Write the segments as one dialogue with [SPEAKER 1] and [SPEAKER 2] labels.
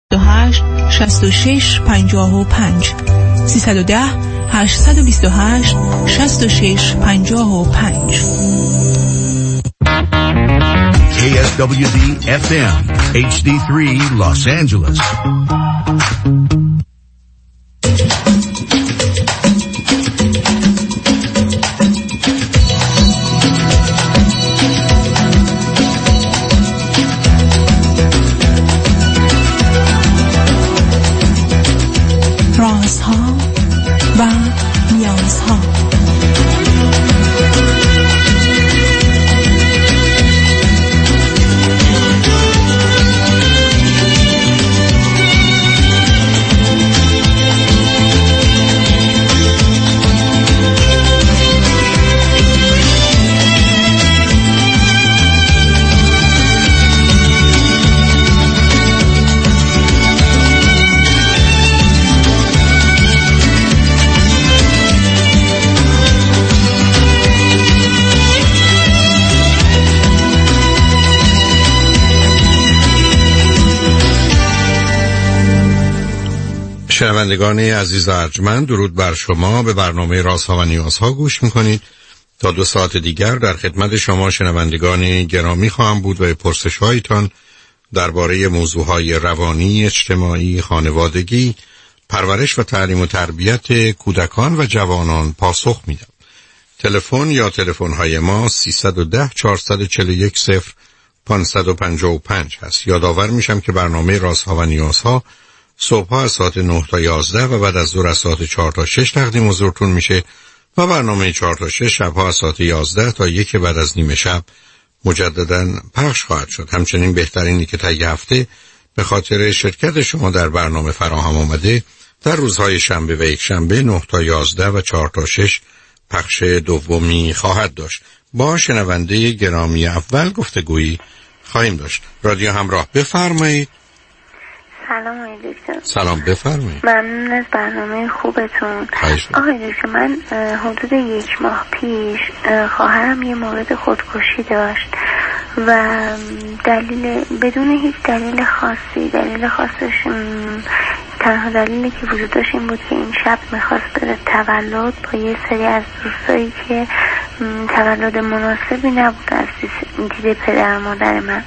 [SPEAKER 1] 8 66 55 310 828 66 55.
[SPEAKER 2] KSWD FM HD3 Los Angeles.
[SPEAKER 1] رازها و نیازها.
[SPEAKER 3] شنوندگان عزیز و ارجمند، درود بر شما. به برنامه رازها و نیازها گوش میکنید. تا 2 ساعت دیگر در خدمت شما شنوندگان گرامی خواهم بود و پرسش‌هایتان درباره موضوعهای روانی، اجتماعی، خانوادگی، پرورش و تعلیم و تربیت کودکان و جوانان پاسخ میدم. تلفن یا تلفن‌های ما 310 441 0555 هست. یادآور میشم که برنامه رازها و نیازها صبح‌ها از ساعت 9 تا 11 و بعد از ظهر از ساعت 4 تا 6 تقدیم حضورتون میشه و برنامه 4 تا 6 شب‌ها از ساعت 11 تا 1 بعد از نیم شب مجدداً پخش خواهد شد. همچنین بهترینی که طی هفته به خاطر شرکت شما در برنامه فراهم آمده در روزهای شنبه و یک شنبه 9 تا 11 و 4 تا 6 پخش دومی خواهد داشت. با شنونده گرامی اول گفتگویی خواهیم داشت. رادیو همراه، بفرمایید.
[SPEAKER 4] سلام آقای دکتر.
[SPEAKER 3] سلام، بفرمایید.
[SPEAKER 4] ممنون از برنامه خوبتون. آقای دکتر، من حدود 1 ماه پیش خواهرم یه مورد خودکشی داشت و بدون هیچ دلیل خاصی، تنها دلیلی که وجود داشت این بود که این شب میخواست بره تولد با یه سری از دوستایی که تولد مناسبی نبود از دید پدر و مادر من.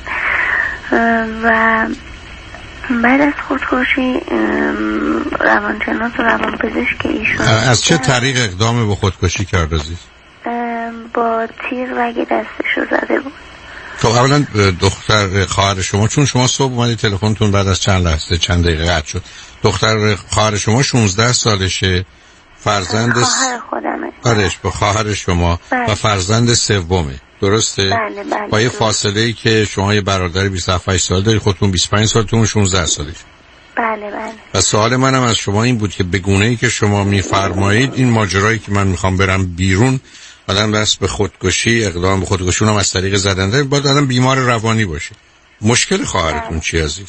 [SPEAKER 4] و بعد از خودکشی روانشناس و روانپزشک ایشون
[SPEAKER 3] از چه طریق اقدام به خودکشی کرد عزیز؟
[SPEAKER 4] با تیر رگ دستشو زده بود.
[SPEAKER 3] خب اولا دختر خواهر شما، چون شما صبح اومدی تلفنتون بعد از چند دقیقه قطع شد، دختر خواهر شما 16 سالشه، فرزند
[SPEAKER 4] خواهر خودمه.
[SPEAKER 3] آرش با خواهر شما و فرزند سومه، درسته؟
[SPEAKER 4] بله.
[SPEAKER 3] با یه فاصله‌ای که شما یه برادر 27 سال داری، خودتون 25 سالتون 16 سالش.
[SPEAKER 4] بله.
[SPEAKER 3] و سوال منم از شما این بود که به گونه‌ای که شما می‌فرمایید این ماجرایی که من می‌خوام برم بیرون، آدم دست به خودکشی، اقدام به خودکشی اونم از طریق زدن، باید آدم بیمار روانی باشه. مشکل خواهرتون چی عزیز؟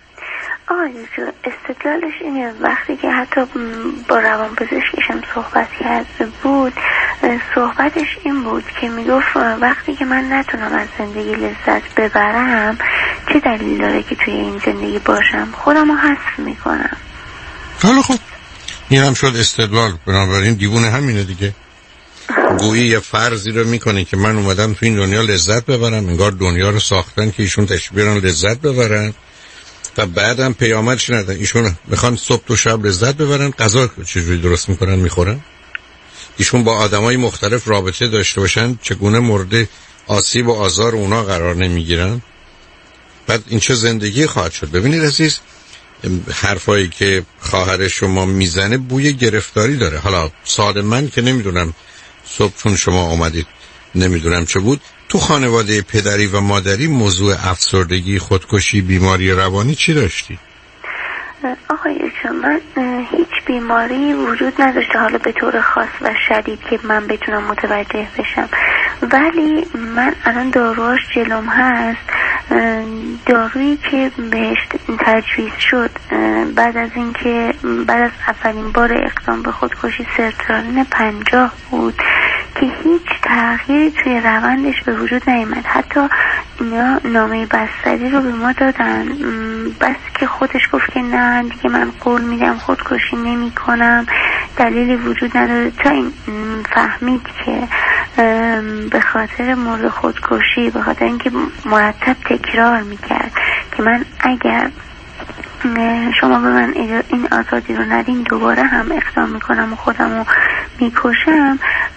[SPEAKER 4] استدلالش اینه وقتی که حتی با روانپزشکشم صحبت کرده بود، صحبتش این بود که میگفت وقتی که من نتونم از زندگی لذت ببرم چه دلیل داره که توی این زندگی باشم، خودمو حذف میکنم.
[SPEAKER 3] حالا خب این هم شد استدلال، بنابراین دیوونه همینه دیگه. گویی یه فرضی رو میکنه که من اومدم تو این دنیا لذت ببرم، انگار دنیا رو ساختن که ایشون تشبیهن لذت ببرن و بعدم پیامدش ندن. ایشون میخوان صبح و شب لذت ببرن، غذا چجوری درست میکنن میخورن؟ ایشون با آدمای مختلف رابطه داشته باشن، چگونه مورد آسیب و آزار اونا قرار نمیگیرن؟ بعد این چه زندگی خواهد شد؟ ببینید عزیز، حرفایی که خواهر شما میزنه بوی گرفتاری داره. حالا سال من که نمیدونم صبح چون شما اومدید نمیدونم چه بود، تو خانواده پدری و مادری موضوع افسردگی، خودکشی، بیماری روانی چی داشتی؟
[SPEAKER 4] آقای چون من هیچ بیماری وجود نداشته حالا به طور خاص و شدید که من بتونم متوجه بشم، ولی من الان داروهاش جلوم هست. دارویی که بهش تجویز شد بعد از اولین بار اقدام به خودکشی سرترالین 50 بود که هیچ تغییری توی روندش به وجود نیامد. حتی اینا نامه بستری رو به ما دادن، بس که خودش گفت که نه دیگه من قول میدم خودکشی نمی کنم، دلیلی وجود نداره، تا این فهمید که به خاطر مورد خودکشی، به خاطر اینکه مرتب تکرار میکرد که من اگر شما به من این آزادی رو ندین دوباره هم اقدام میکنم و خودم رو میکشم.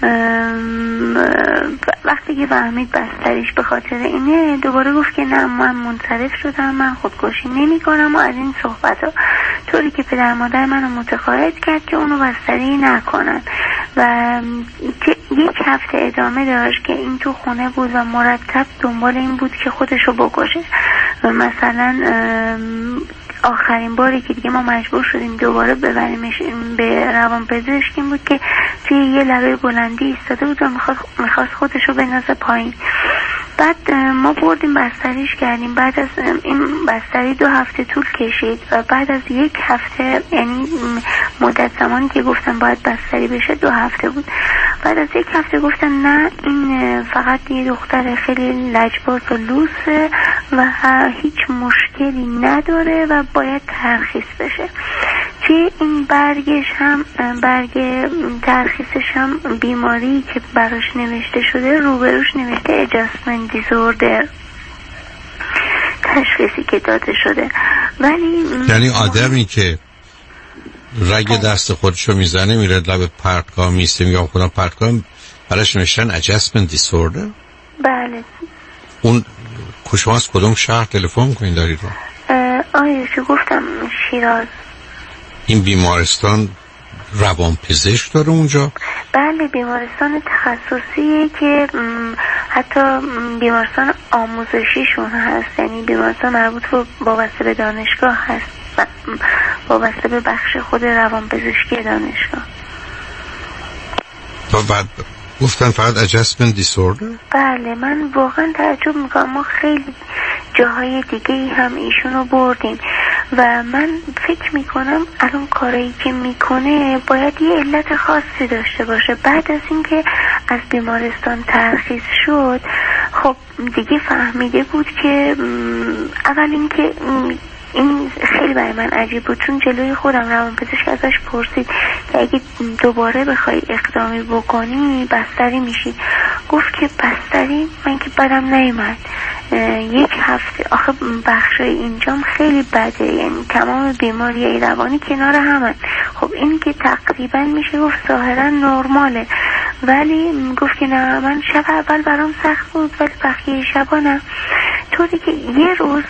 [SPEAKER 4] وقتی که فهمید بستریش به خاطر اینه دوباره گفت که نه من منصرف شدم، من خودکشی نمی کنم و از این صحبت ها، طوری که پدر مادر منو متقاعد کرد که اونو بستری نکنن و یک هفته ادامه داشت که این تو خونه بود و مرتب دنبال این بود که خودشو بکشه. مثلا آخرین باری که دیگه ما مجبور شدیم دوباره ببریمش به روانپزشک این بود که توی یه لبه بلندی ایستاده بود و میخواست خودشو بندازه پایین. بعد ما بردیم بستریش کردیم. بعد از این بستری 2 هفته طول کشید و بعد از 1 هفته، یعنی مدت زمانی که گفتن باید بستری بشه 2 هفته بود، بعد از 1 هفته گفتن نه این فقط یه دختر خیلی لجباز و لوسه و هیچ مشکلی نداره و باید ترخیص بشه. توی این برگ ترخیصش هم بیماری که براش نوشته شده روبروش نوشته adjustment disorder، تشخیصی که داده شده. ولی
[SPEAKER 3] یعنی آدمی که رگ دست خودشو میزنه میره لب پرتگاه میسته، میگم خودم پرتگاه براش نوشتن adjustment disorder.
[SPEAKER 4] بله.
[SPEAKER 3] اون شما از کدوم شهر تلفن کنین دارید رو؟
[SPEAKER 4] چه گفتم شیراز.
[SPEAKER 3] این بیمارستان روانپزشک داره اونجا؟
[SPEAKER 4] بله بیمارستان تخصصیه که حتی بیمارستان آموزشیشون هست، یعنی بیمارستان مربوط وابسته به دانشگاه هست، وابسته به بخش خود روانپزشکی دانشگاه.
[SPEAKER 3] بعد گفتن فقط adjustment disorder؟
[SPEAKER 4] بله من واقعا تعجب میکنم، ما خیلی جاهای دیگه هم ایشونو بردیم و من فکر میکنم الان کارایی که میکنه باید یه علت خاصی داشته باشه. بعد از اینکه از بیمارستان ترخیص شد خب دیگه فهمیده بود که اول اینکه این خیلی برای من عجیب بود، چون جلوی خودم روانپزشک ازش پرسید که اگه دوباره بخوای اقدامی بکنی بستری میشی. گفت که بستری من که بدم نیومد، 1 هفته آخه بخشای اینجام خیلی بده، یعنی تمام بیماری روانی کنار همه. خب این که تقریبا میشه گفت ظاهرا نرماله، ولی گفت که نه من شب اول برام سخت بود ولی بقیه شبا نه. طوری که یه روز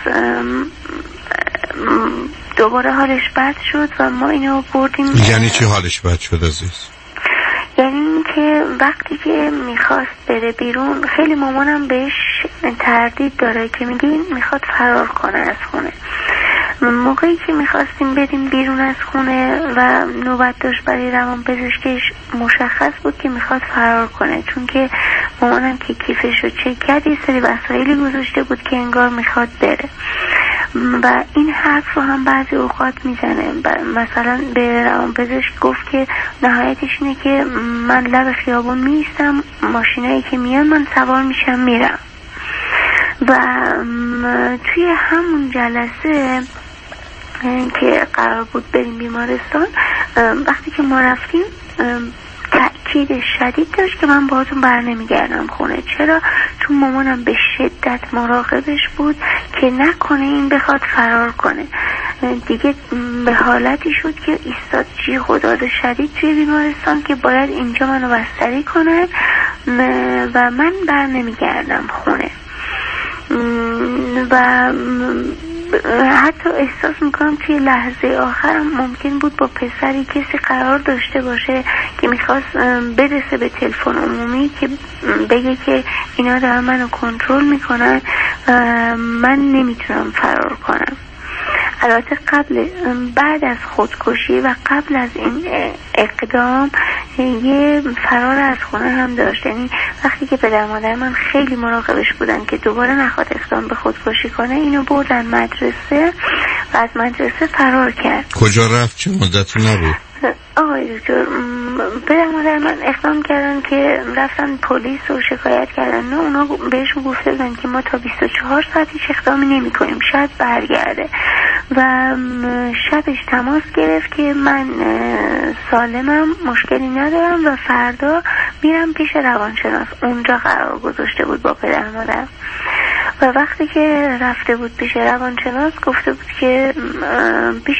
[SPEAKER 4] دوباره حالش بد شد و ما اینو بردیم.
[SPEAKER 3] یعنی چی حالش بد شد عزیز؟
[SPEAKER 4] یعنی اینکه وقتی که میخواست بره بیرون خیلی مامانم بهش تردید داره که میگه میخواد فرار کنه از خونه. موقعی که میخواستیم بریم بیرون از خونه و نوبت داشت برای روانپزشکش مشخص بود که میخواد فرار کنه، چون که مامانم که کیفش رو چک کرد یه سری وسایلی گذاشته بود که انگار میخواد بره و این حرف رو هم بعضی اوقات میزنه. مثلا به روانپزشک گفت که نهایتش اینه که من لب خیابون میستم، ماشینایی که میان من سوار میشم میرم. و توی همون جلسه که قرار بود بریم بیمارستان وقتی که ما رفتیم تأکید شدید داشت که من باهاتون برنمیگردم خونه. چرا؟ چون مامانم به شدت مراقبش بود که نکنه این بخواد فرار کنه. دیگه به حالتی شد که ایستاد جیغ و داد شدید توی بیمارستان که باید اینجا منو بستری کنن و من برنمیگردم خونه. و حتی احساس میکنم توی لحظه آخرم ممکن بود با پسری کسی قرار داشته باشه که میخواست برسه به تلفن عمومی که بگه که اینا دارن منو کنترل میکنن، من نمیتونم فرار کنم. البته بعد از خودکشی و قبل از این اقدام یه فرار از خونه هم داشت. یعنی وقتی که پدر مادر من خیلی مراقبش بودن که دوباره نخواد اقدام به خودکشی کنه، اینو بردن مدرسه و از مدرسه فرار کرد.
[SPEAKER 3] کجا رفت؟ چه مدتی نبود؟
[SPEAKER 4] آقای دکتر، پدر مادر من اقدام کردن که رفتن پلیس رو شکایت کردن. نه، اونا بهشون گفته بودن که ما تا 24 ساعت هیچ اقدامی نمی کنیم، شاید برگرده. و شبش تماس گرفت که من سالمم، مشکلی ندارم و فردا میرم پیش روانشناس. اونجا قرار گذاشته بود با پدر مادر. و وقتی که رفته بود پیش روانشناس گفته بود که پیش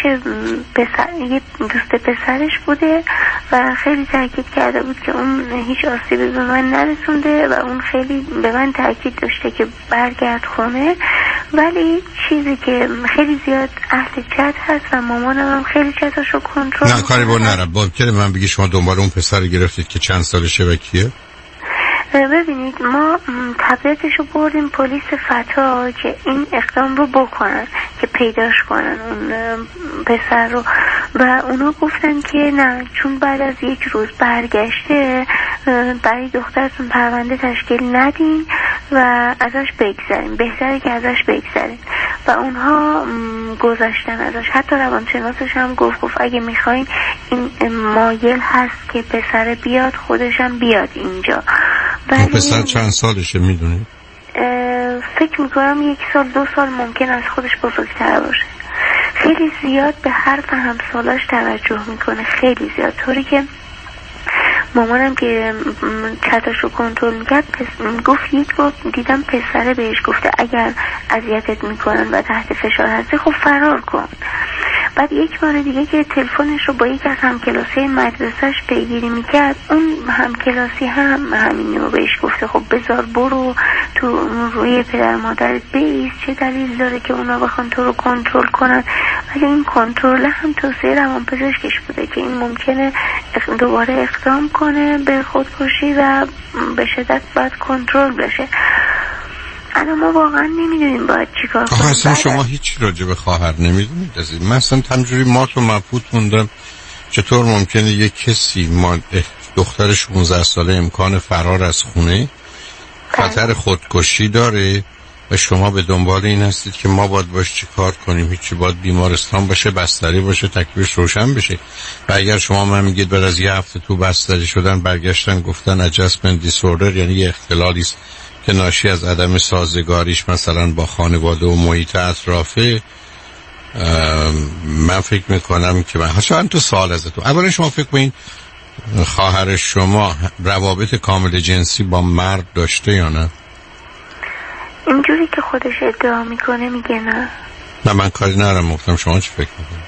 [SPEAKER 4] یه دوست پسرش بوده و خیلی تاکید کرده بود که اون هیچ آسیبی به من نرسونده و اون خیلی به من تاکید داشته که برگرد خونه. ولی چیزی که خیلی زیاد اهل جد هست و مامانم هم خیلی جداشو کنترل
[SPEAKER 3] نه کاری با نرم. ممکنه من بگی شما دنبال اون پسر گرفتید که چند سالشه و کیه؟
[SPEAKER 4] ببینید، ما تبلیغاتشو بردیم پلیس فتا که این اقدام رو بکنن، که پیداش کنن اون پسر رو. و اونا گفتن که نه، چون بعد از یک روز برگشته برای دخترتون پرونده تشکیل ندین و ازش بگذاریم، بهتره که ازش بگذاریم. و اونها گذاشتن ازش. حتی روانشناسش هم گفت اگه میخواین این مایل هست که پسر بیاد، خودشم بیاد اینجا.
[SPEAKER 3] پسر چند سالشه میدونید؟
[SPEAKER 4] فکر میکنم 1 سال 2 سال ممکن از خودش بزرگتر باشه. خیلی زیاد به حرف همسالاش توجه میکنه، خیلی زیاد، طوری که مامانم که چتاشو کنترل میکرد گفت یک بار دیدم پسره بهش گفته اگر اذیتت میکنن و تحت فشار هستی خب فرار کن. بعد یک بار دیگه که تلفنش رو با یک از همکلاسی مدرسهش پیگیری میکرد، اون همکلاسی هم همین رو بهش گفته خب بذار برو تو روی پدر مادرت بایست، چه دلیل داره که اونا بخوان تو رو کنترل کنن. ولی این کنترل هم توصیه روانپزشکش بوده که این ممکنه دوباره اقدام کنه به خودکشی و به شدت باید کنترل بشه. الان ما واقعا نمیدونیم باید چیکار کنیم.
[SPEAKER 3] اصلا شما هیچ راجع به خواهر نمیدونید عزیز. من اصلا همجوری ما تو مبهوت موندم چطور ممکنه یک کسی دختر 16 ساله امکان فرار از خونه، خطر خودکشی داره و شما به دنبال این هستید که ما باید باش چی کار کنیم. هیچی، باید بیمارستان باشه، بستری باشه، تکلیفش روشن بشه. و اگر شما من میگید بعد از 1 هفته تو بستری شدن برگشتن گفتن ادجستمنت دیسوردر، یعنی یه اختلالی است که ناشی از عدم سازگاریش مثلا با خانواده و محیط اطرافه، من فکر میکنم که من چند تا سوال ازتون. اولا شما فکر کنین خواهر شما روابط کامل جنسی با مرد داشته یا نه؟
[SPEAKER 4] اینجوری که خودش ادعا میکنه میگه نه.
[SPEAKER 3] نه من کاری ندارم، گفتم شما چی فکر میکنید؟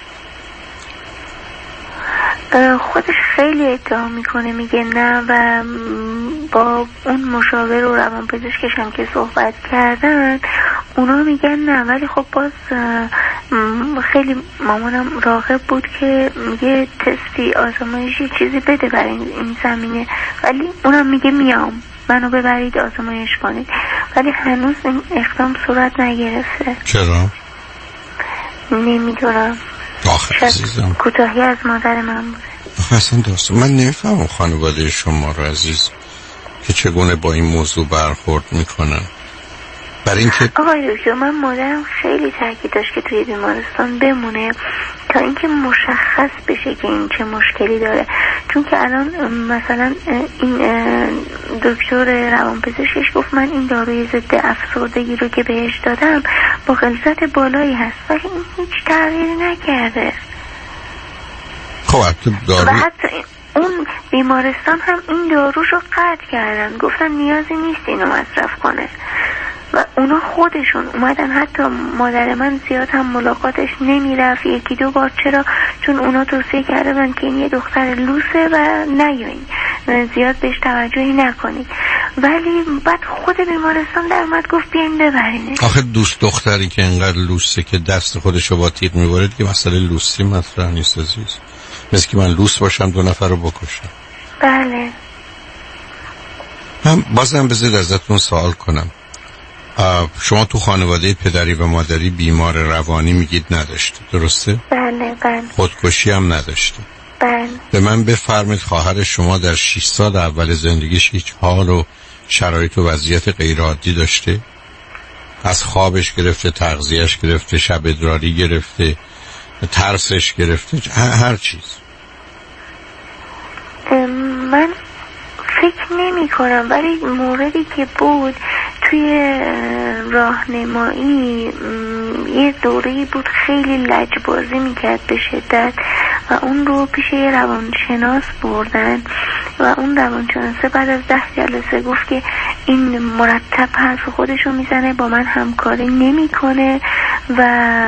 [SPEAKER 4] خودش خیلی ادعا میکنه میگه نه و با اون مشاور و روانپزشکش هم که صحبت کردن اونا میگن نه. ولی خب باز خیلی مامانم راغب بود که یه تستی آزمایشی چیزی بده برای این زمینه، ولی اونم میگه میام منو ببرید آزمایش کنید. ولی هنوز این اقدام صورت نگرفته.
[SPEAKER 3] چرا؟
[SPEAKER 4] نمیدونم،
[SPEAKER 3] عزیزم
[SPEAKER 4] کوتاهی از مادر من بوده.
[SPEAKER 3] اصلا داستان من نمیفهمم خانواده شما رو عزیز که چگونه با این موضوع برخورد میکنن. برای اینکه
[SPEAKER 4] آقای دکتر، من مادرم خیلی تاکید داشت که توی بیمارستان بمونه تا اینکه مشخص بشه که این چه مشکلی داره. چون که الان مثلا این دکتر روانپزشکش گفت من این داروی ضد افسردگی رو که بهش دادم با غلظت بالایی هست، ولی این هیچ تغییری نکرده.
[SPEAKER 3] خب
[SPEAKER 4] و حتی اون بیمارستان هم این داروش رو قطع کردن، گفتن نیازی نیست اینو مصرف کنه. و اونا خودشون اومدن، حتی مادر من زیاد هم ملاقاتش نمیرفت، 1-2 بار. چرا؟ چون اونا توصیه کردن که این یه دختر لوسه و نیاین زیاد بهش توجهی نکنید. ولی بعد خود بیمارستان در اومد گفت بیاین ببرینش.
[SPEAKER 3] آخه دوست دختری که انقدر لوسه که دست خودشو با تیغ میبره که مسئله لوسی مطرح نیست عزیز. مثل که من لوس باشم 2 نفر رو بکشم.
[SPEAKER 4] بله.
[SPEAKER 3] من بازم بذارید ازتون سوال کنم. شما تو خانواده پدری و مادری بیمار روانی میگید نداشته، درسته؟
[SPEAKER 4] بله بله.
[SPEAKER 3] خودکشی هم نداشته؟
[SPEAKER 4] بله.
[SPEAKER 3] به من بفرمایید خواهر شما در 6 سال اول زندگیش هیچ حال و شرایط و وضعیت غیر عادی داشته؟ از خوابش گرفته، تغذیهش گرفته، شب ادراری گرفته، ترسش گرفته، هر چیز.
[SPEAKER 4] من فکر نمی کنم، ولی موردی که بود توی راهنمایی یه دوره‌ای بود خیلی لجبازی میکرد به شدت و اون رو پیش یه روانشناس بردن و اون روانشناسه بعد از 10 جلسه گفت که این مرتب حرف خودشو میزنه، با من همکاری نمیکنه و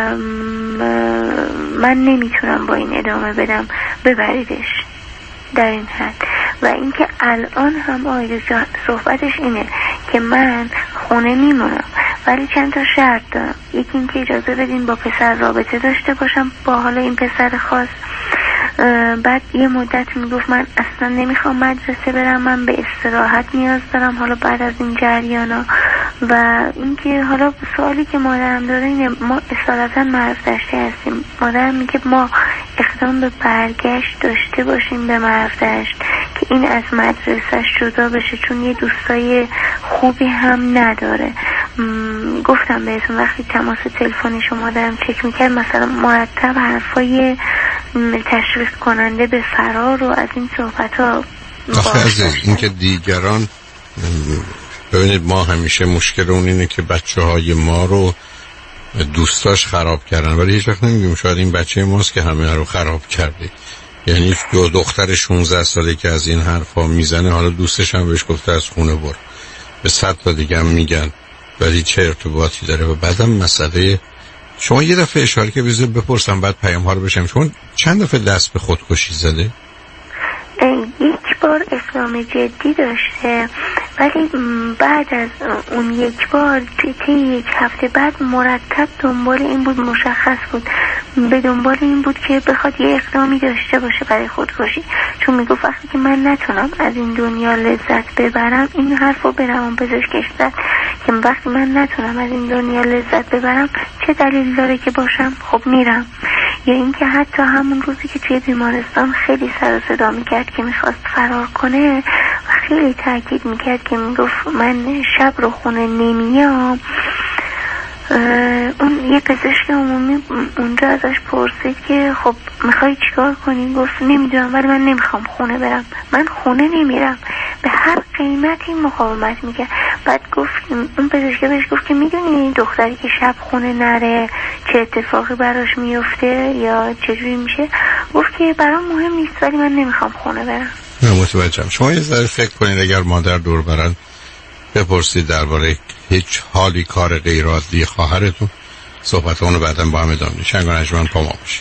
[SPEAKER 4] من نمیتونم با این ادامه بدم، ببریدش در این حد. و اینکه الان هم آیده صحبتش اینه که من خونه میمونم ولی چند تا شرط دارم. یکی اینکه اجازه بدین با پسر رابطه داشته باشم با حالا این پسر خاص. بعد یه مدت میگفت من اصلا نمیخوام مدرسه برم، من به استراحت نیاز دارم حالا بعد از این جریانا. و اینکه حالا سوالی که مادرم داره اینه، ما اصالتا معرف داشته هستیم، مادرم میگه ما اقدام به برگشت داشته باشیم به معرف داشت که این از مدرسه جدا بشه چون یه دوستای خوبی هم نداره. گفتم بهتون وقتی تماس تلفنی شما مادرم چک میکرد مثلا مرتب حرفای تشویق کننده به فرار و از این صحبت ها.
[SPEAKER 3] آخه از این که دیگران، ببینید ما همیشه مشکل اون اینه که بچه های ما رو دوستاش خراب کردن، ولی هیچ وقت نمیگیم شاید این بچه ماست که همه رو خراب کرده. یعنی دو دختر 16 ساله که از این حرفا میزنه حالا دوستش هم بهش گفته از خونه برو، به 100 تا دیگه هم میگن، ولی چه ارتباطی داره؟ و بعدم مسئله شما یه دفعه اشاره که بذار بپرسم بعد پیام ها رو بشم، شما چند دفعه دست به خودکشی زده؟
[SPEAKER 4] یک بار اقدام جدی داشته، ولی بعد از اون یک بار طی یک هفته بعد مرتب دنبال این بود، مشخص بود به دنبال این بود که بخواد یه اقدامی داشته باشه برای خودکشی، چون میگفت وقتی که من نتونم از این دنیا لذت ببرم، این حرفو به روانپزشکش زد که وقتی من نتونم از این دنیا لذت ببرم چه دلیل داره که باشم، خب میرم. یا اینکه حتی همون روزی که توی بیمارستان خیلی سر و صدا میکرد که میخواست فرار کنه و خیلی تاکید میکرد که میگفت من شب رو خونه نمیام، اون یه پزشک عمومی اونجا ازش پرسید که خب میخوای چیکار کنی؟ گفت نمیدونم ولی من نمیخوام خونه برم، من خونه نمیرم، به هر قیمتی مقاومت میکرد. بعد گفت اون پزشک بهش گفت که میدونی دختری که شب خونه نره چه اتفاقی براش میفته یا چجوری میشه؟ گفت که برام مهم نیست ولی من نمیخوام خونه برم.
[SPEAKER 3] متوجهم. شما یه ذره فکر کنید اگر مادر دور برن بپرسید درباره هیچ حالی کار غیر عادی خواهرتون، صحبت اونو بعداً با هم ادامه میدیم. شنگ و نجمن پا ما باشید.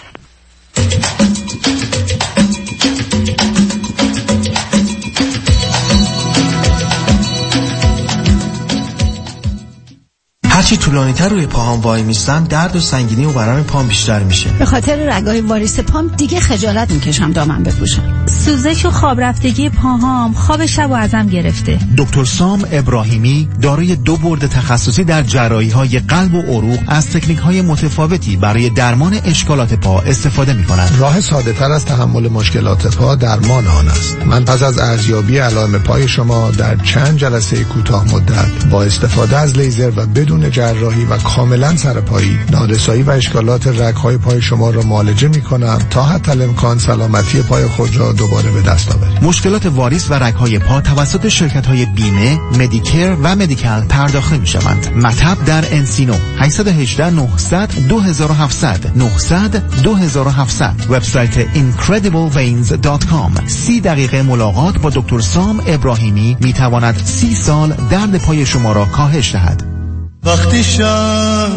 [SPEAKER 5] هرچی طولانی‌تر روی پاهام وای میستم درد و سنگینی و ورم پام بیشتر میشه.
[SPEAKER 6] به خاطر رگای واریس پام دیگه خجالت میکشم دامن بپوشم. سوزش و خواب رفتگی پاهام خواب شب و ازم گرفته.
[SPEAKER 7] دکتر سام ابراهیمی دارای 2 بورد تخصصی در جراحی‌های قلب و عروق از تکنیک‌های متفاوتی برای درمان اشکالات پا استفاده می‌کنند.
[SPEAKER 8] راه ساده‌تر از تحمل مشکلات پا درمان آن است. من پس از ارزیابی علائم پای شما در چند جلسه کوتاه مدت با استفاده از لیزر و بدون جراحی و کاملا سرپایی نارسایی و اشکالات رگ‌های پای شما را معالجه می‌کنم تا حتی الامکان سلامتی پای خود را دوباره به دست آورید.
[SPEAKER 7] مشکلات واریس و رگ‌های پا توسط شرکت‌های بیمه، مدیکر و مدیکال پرداخته می‌شوند. مطب در انسینو 818 900 2700 900 2700. وبسایت incredibleveins.com. 30 دقیقه ملاقات با دکتر سام ابراهیمی می‌تواند 30 سال درد پای شما را کاهش دهد.
[SPEAKER 9] وقتی شب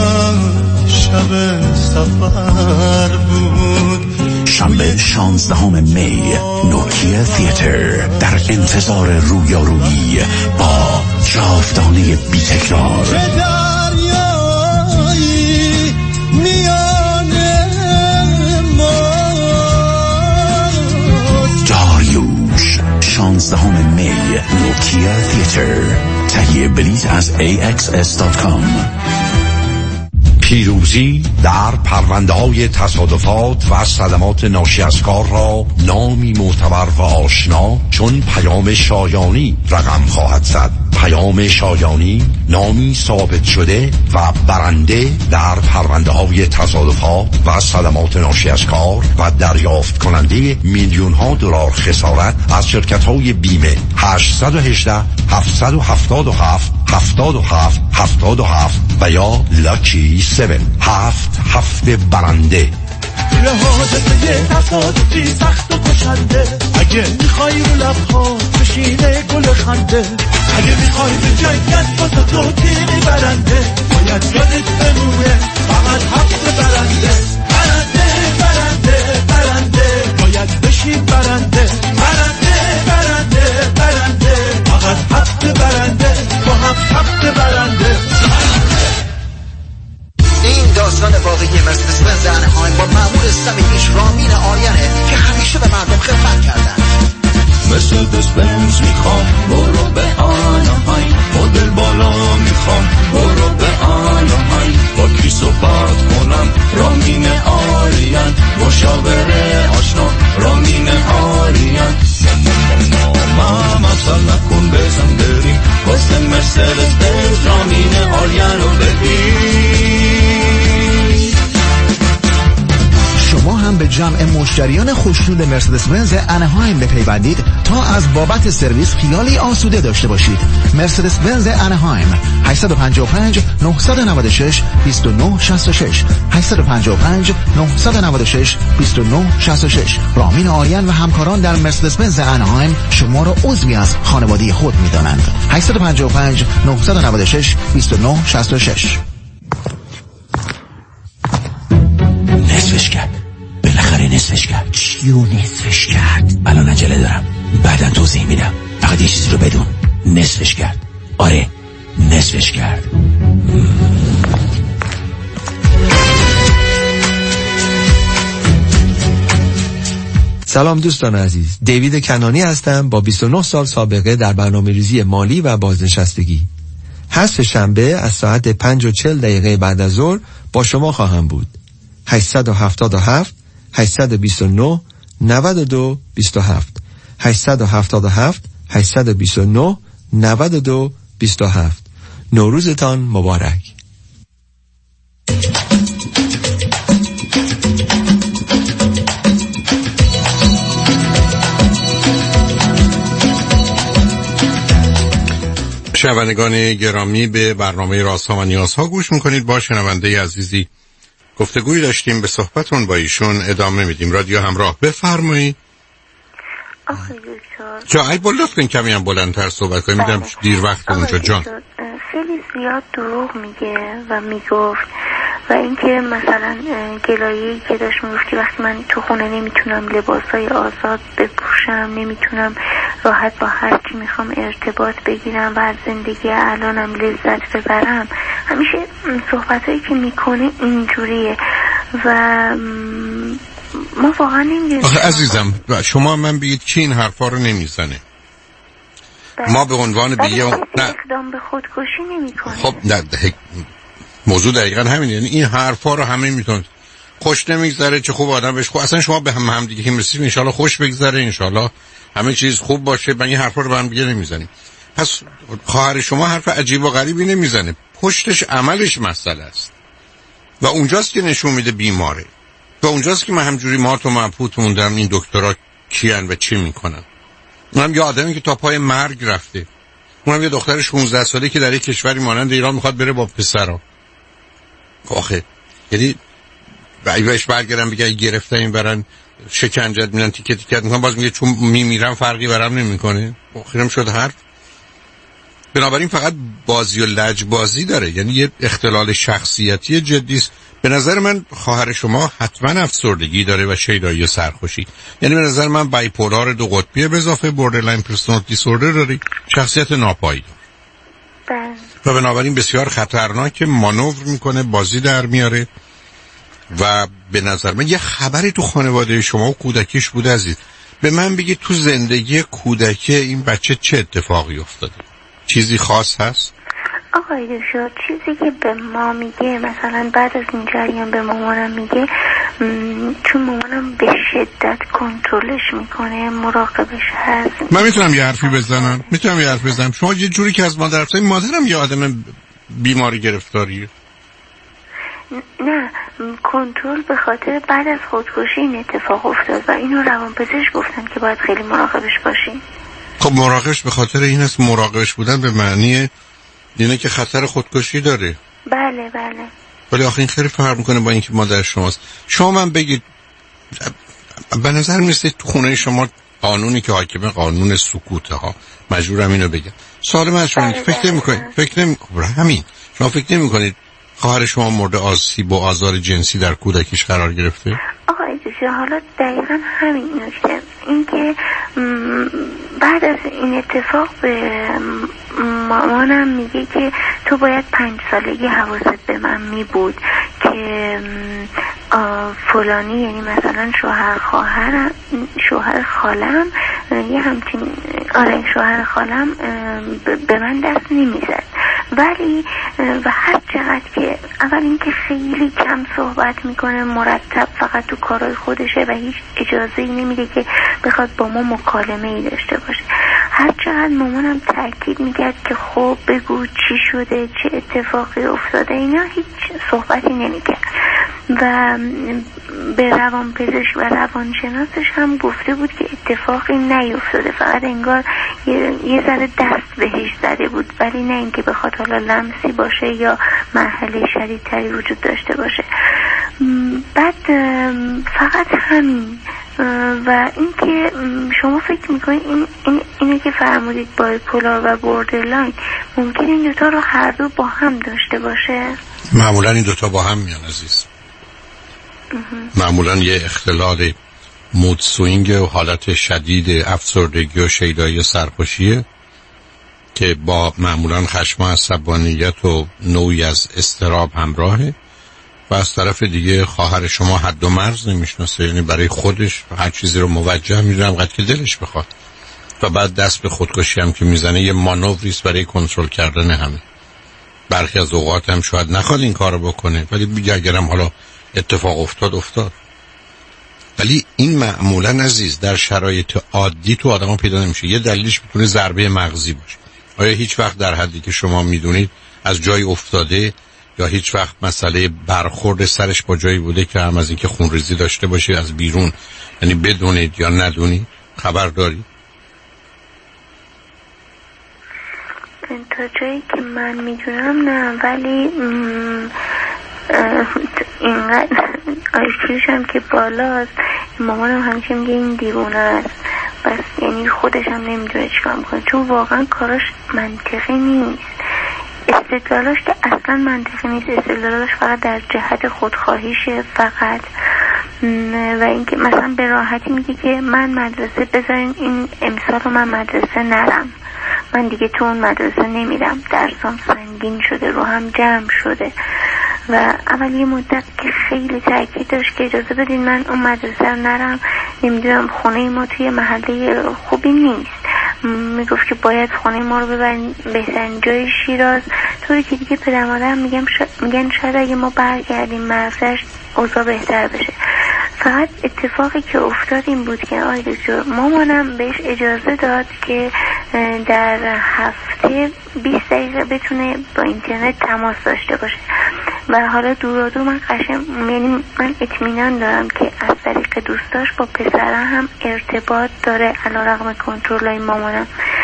[SPEAKER 9] سفر بود،
[SPEAKER 10] شنبه 16 می نوکیا تئاتر در انتظار رویارویی با جاودانه بی تکرار.
[SPEAKER 9] چه دریایی میان ماست.
[SPEAKER 10] داریوش 16 می نوکیا تئاتر. تهیه بلیط از AXS.com. پیروزی در پرونده‌های تصادفات و صدمات ناشی از کار را نامی معتبر و آشنا چون پیام شایانی رقم خواهد زد. پیام شایانی نامی ثابت شده و برنده در پرونده‌های تصادفات و صدمات ناشی از کار و دریافت کننده میلیون‌ها دلار خسارت از شرکت‌های بیمه. 818 777 77 77 و یا لاکی 7 7 برنده.
[SPEAKER 9] حادثه تصادفی سخت و کشنده، اگه میخوای رو لبها بشینه گل خنده، اگه میخوای به جنگت واسه تو تیغی برنده، باید یادت بمونه فقط 7 برنده. برنده برنده برنده باید بشی برنده. برنده برنده برنده فقط 7 برنده با 7 برنده.
[SPEAKER 11] این داستان واقعی مرسدس بنز انهایم با مأمور صمیمیش رامین آریانه که همیشه به مردم خدمت کردن.
[SPEAKER 9] مرسدس بنز میخوام برو به آنهایم، مدل بالا میخوام برو به آنهایم، با کی صحبت کنم رامین آریان، مشاوره آشنا رامین آریان. مطل نکن بزن بریم واسه مرسدس بنز رامین آریان رو ببین.
[SPEAKER 7] شما هم به جمع مشتریان خوشنود مرسدس بنز انهایم بپیوندید تا از بابت سرویس خیالی آسوده داشته باشید. مرسدس بنز انهایم 855 996 2966 855 996 2966. رامین آریان و همکاران در مرسدس بنز انهایم شما را عضوی از خانواده خود می‌دانند. 855 996 2966.
[SPEAKER 10] نصفش کرد، بالاخره نصفش کرد.
[SPEAKER 11] چیو نصفش کرد؟
[SPEAKER 10] الان عجله دارم، بعداً توضیح میدم. فقط یه چیزی رو بدون، نصفش کرد. آره نصفش کرد.
[SPEAKER 12] سلام دوستان عزیز، دیوید کنانی هستم با 29 سال سابقه در برنامه‌ریزی مالی و بازنشستگی. هر شنبه از ساعت 5:40 بعد از ظهر با شما خواهم بود. 877 829 92 27 877 829 92 27. نوروزتان مبارک.
[SPEAKER 3] شنوندگان گرامی، به برنامه رازها و نیازها گوش میکنید. با شنونده عزیزی گفتگوی داشتیم، به صحبتون با ایشون ادامه میدیم. رادیو همراه، بفرمایید.
[SPEAKER 4] آخه دکتر
[SPEAKER 3] جا ای لطف کن کمی هم بلندتر صحبت کنیم، میدونم دیر وقت اونجا. جان
[SPEAKER 4] خیلی زیاد دروغ میگه و میگفت و اینکه مثلا گلایه‌ای که داشت میگفت که وقتی من تو خونه نمیتونم لباسای آزاد بپوشم، نمیتونم راحت با هر کی میخوام ارتباط بگیرم و از زندگی الانم لذت ببرم، همیشه صحبتایی که میکنه اینجوریه و ما واقعا نمیدونیم.
[SPEAKER 3] آخه عزیزم شما من بگید کی این حرفا رو نمیزنه؟ ما به عنوان نه
[SPEAKER 4] اقدام به خودکشی نمیکنه.
[SPEAKER 3] خب نه موضوع دقیقا همینه. یعنی این حرفا رو همه میتونن. خوش نمیگذره چه خوب آدم بهش خوب. اصلا شما به هم دیگه که میرسید ان شاءالله خوش بگذره، ان شاءالله همه چیز خوب باشه. من این حرفا رو به هم دیگه نمیزنیم. پس خواهر شما حرف عجیب و غریبی نمیزنه، پشتش عملش مسئله است و اونجاست که نشون میده بیماره و اونجاست که من همجوری مات و مبهوت موندم این دکترها کیان و چی میکنن. اونم یه آدمی که تا پای مرگ رفته، اونم یه دختر 16 ساله که در یک کشوری مانند ایران میخواد بره با پسرا. آخه یعنی بهش برگردم بگه گرفتن این برن شکنجت میدن تیکه تیکت میکنن، باز میگه چون میمیرم فرقی برام نمیکنه. آخرم شد حرف. بنابراین فقط بازی و لجبازی داره، یعنی یه اختلال شخصیتی جدی است. به نظر من خواهر شما حتما افسردگی داره و شیدایی سرخوشی. یعنی به نظر من بایپولار 2 قطبی به اضافه بوردرلاین پرسونالیتی دیسوردر داره، شخصیت ناپایدار. و بنابراین بسیار خطرناکه، مانور میکنه، بازی در میاره. و به نظر من یه خبری تو خانواده شما و کودکیش بوده عزیز. به من بگید تو زندگی کودکی این بچه چه اتفاقی افتاده؟ چیزی خاص هست؟
[SPEAKER 4] آقای دکتر چیزی که به ما میگه، مثلا بعد از این جریان به مامانم میگه، چون مامانم به شدت کنترلش میکنه، مراقبش هست.
[SPEAKER 3] من میتونم یه حرفی بزنم؟ شما یه جوری که از مادر هستید، مادرم یه آدم بیماری گرفتاریه.
[SPEAKER 4] نه، کنترل به خاطر بعد از خودکشی این اتفاق افتاد و اینو روانپزشک گفتن که باید خیلی مراقبش باشین.
[SPEAKER 3] خب مراقبش به خاطر این است، مراقبش بودن به معنی اینه که خطر خودکشی داره.
[SPEAKER 4] بله.
[SPEAKER 3] ولی آخه این خیلی فرق میکنه با اینکه مادر شماست. شما من بگید، به نظر میرسه تو خونه شما قانونی که حاکمه قانون سکوته ها، مجبورم اینو بگم. سوال من از شما که فکر نمی‌کنید خواهر شما مورد آسیب و آزار جنسی در کودکیش قرار گرفته؟
[SPEAKER 4] آقای دوستی، حالا دقیقا همین نکته، اینکه بعد از این اتفاق به مامانم میگه که تو باید 5 سالگی حواست به من میبود که فلانی، یعنی مثلا شوهر خالم یه همچین، شوهر خالم به من دست نمیزد. ولی و هر چقدر که اول اینکه خیلی کم صحبت میکنه، مرتب فقط تو کارهای خودشه و هیچ اجازه‌ای نمیده که بخواد با ما مکالمه‌ای داشته باشه. هر چقدر مامانم تاکید میکرد که خب بگو چی شده، چه اتفاقی افتاده، اینا هیچ صحبتی نمیکرد. و به روانپزشک و روانشناسش هم گفته بود که اتفاقی نیفتاده، فقط انگار یه ذره دست بهش زده بود، ولی نه اینکه بخواد حالا لمسی باشه یا مرحله شدیدتری وجود داشته باشه. بعد فقط همین. و اینکه شما فکر میکنید اینه که فرمودید بایپولار و بوردرلاین ممکن این دوتا رو هر دو با هم داشته باشه؟
[SPEAKER 3] معمولا این دوتا با هم میان عزیز. معمولا یه اختلال مود سوینگ و حالت شدید افسردگی و شیدایی و سرخوشیه که با معمولا خشم و عصبانیت و نوعی از اضطراب همراهه. و از طرف دیگه خواهر شما حد و مرز نمیشناسه، یعنی برای خودش هر چیزی رو موجه میدونه انقدر که دلش بخواد، و بعد دست به خودکشی هم که میزنه یه مانوریست برای کنترل کردن همه. برخی از اوقات هم شاید نخواد این کارو بکنه، ولی دیگه اگرم حالا اتفاق افتاد. ولی این معمولا عزیز در شرایط عادی تو آدما پیدا نمیشه. یه دلیلش میتونه ضربه مغزی باشه. آیا هیچ وقت در حدی که شما میدونید از جای افتاده، یا هیچ وقت مسئله برخورد سرش با جایی بوده که هم از اینکه خونریزی داشته باشه از بیرون، یعنی بدونید یا ندونید، خبر دارید؟
[SPEAKER 4] تا جایی که من میدونم نه، ولی اینقدر آیکیوش هم که بالاست، مامانم همیشه میگه این دیوونه است، بس یعنی خودش هم نمیدونه چیکار میکنه، چون واقعا کاراش منطقی نیست. استدلالاش که اصلا منطقی نیست، استدلالاش فقط در جهت خودخواهیشه فقط. و اینکه مثلا به راحتی میگه که من مدرسه بذارین این امسال رو من مدرسه نرم، من دیگه تو اون مدرسه نمیرم، درسام سنگین شده، رو هم جمع شده. و اول یه مدت که خیلی تاکید داشت که اجازه بدین من اون مدرسه رو نرم، نمیدونم خونه ما توی محله خوبی نیست، میگفت که باید خونه ما رو ببرین بهترین جای شیراز، طوری که دیگه پدر مادرم میگن شاید اگه ما برگردیم مرزش اوضاع بهتر بشه. فقط اتفاقی که افتاد این بود که آقای دکتر مامانم بهش اجازه داد که در هفته 20 دقیقه بتونه با اینترنت تماس داشته باشه. و حالا دور من یعنی من اطمینان دارم که از طریق دوستاش با پسرم هم ارتباط داره علیرغم کنترلای مامانم.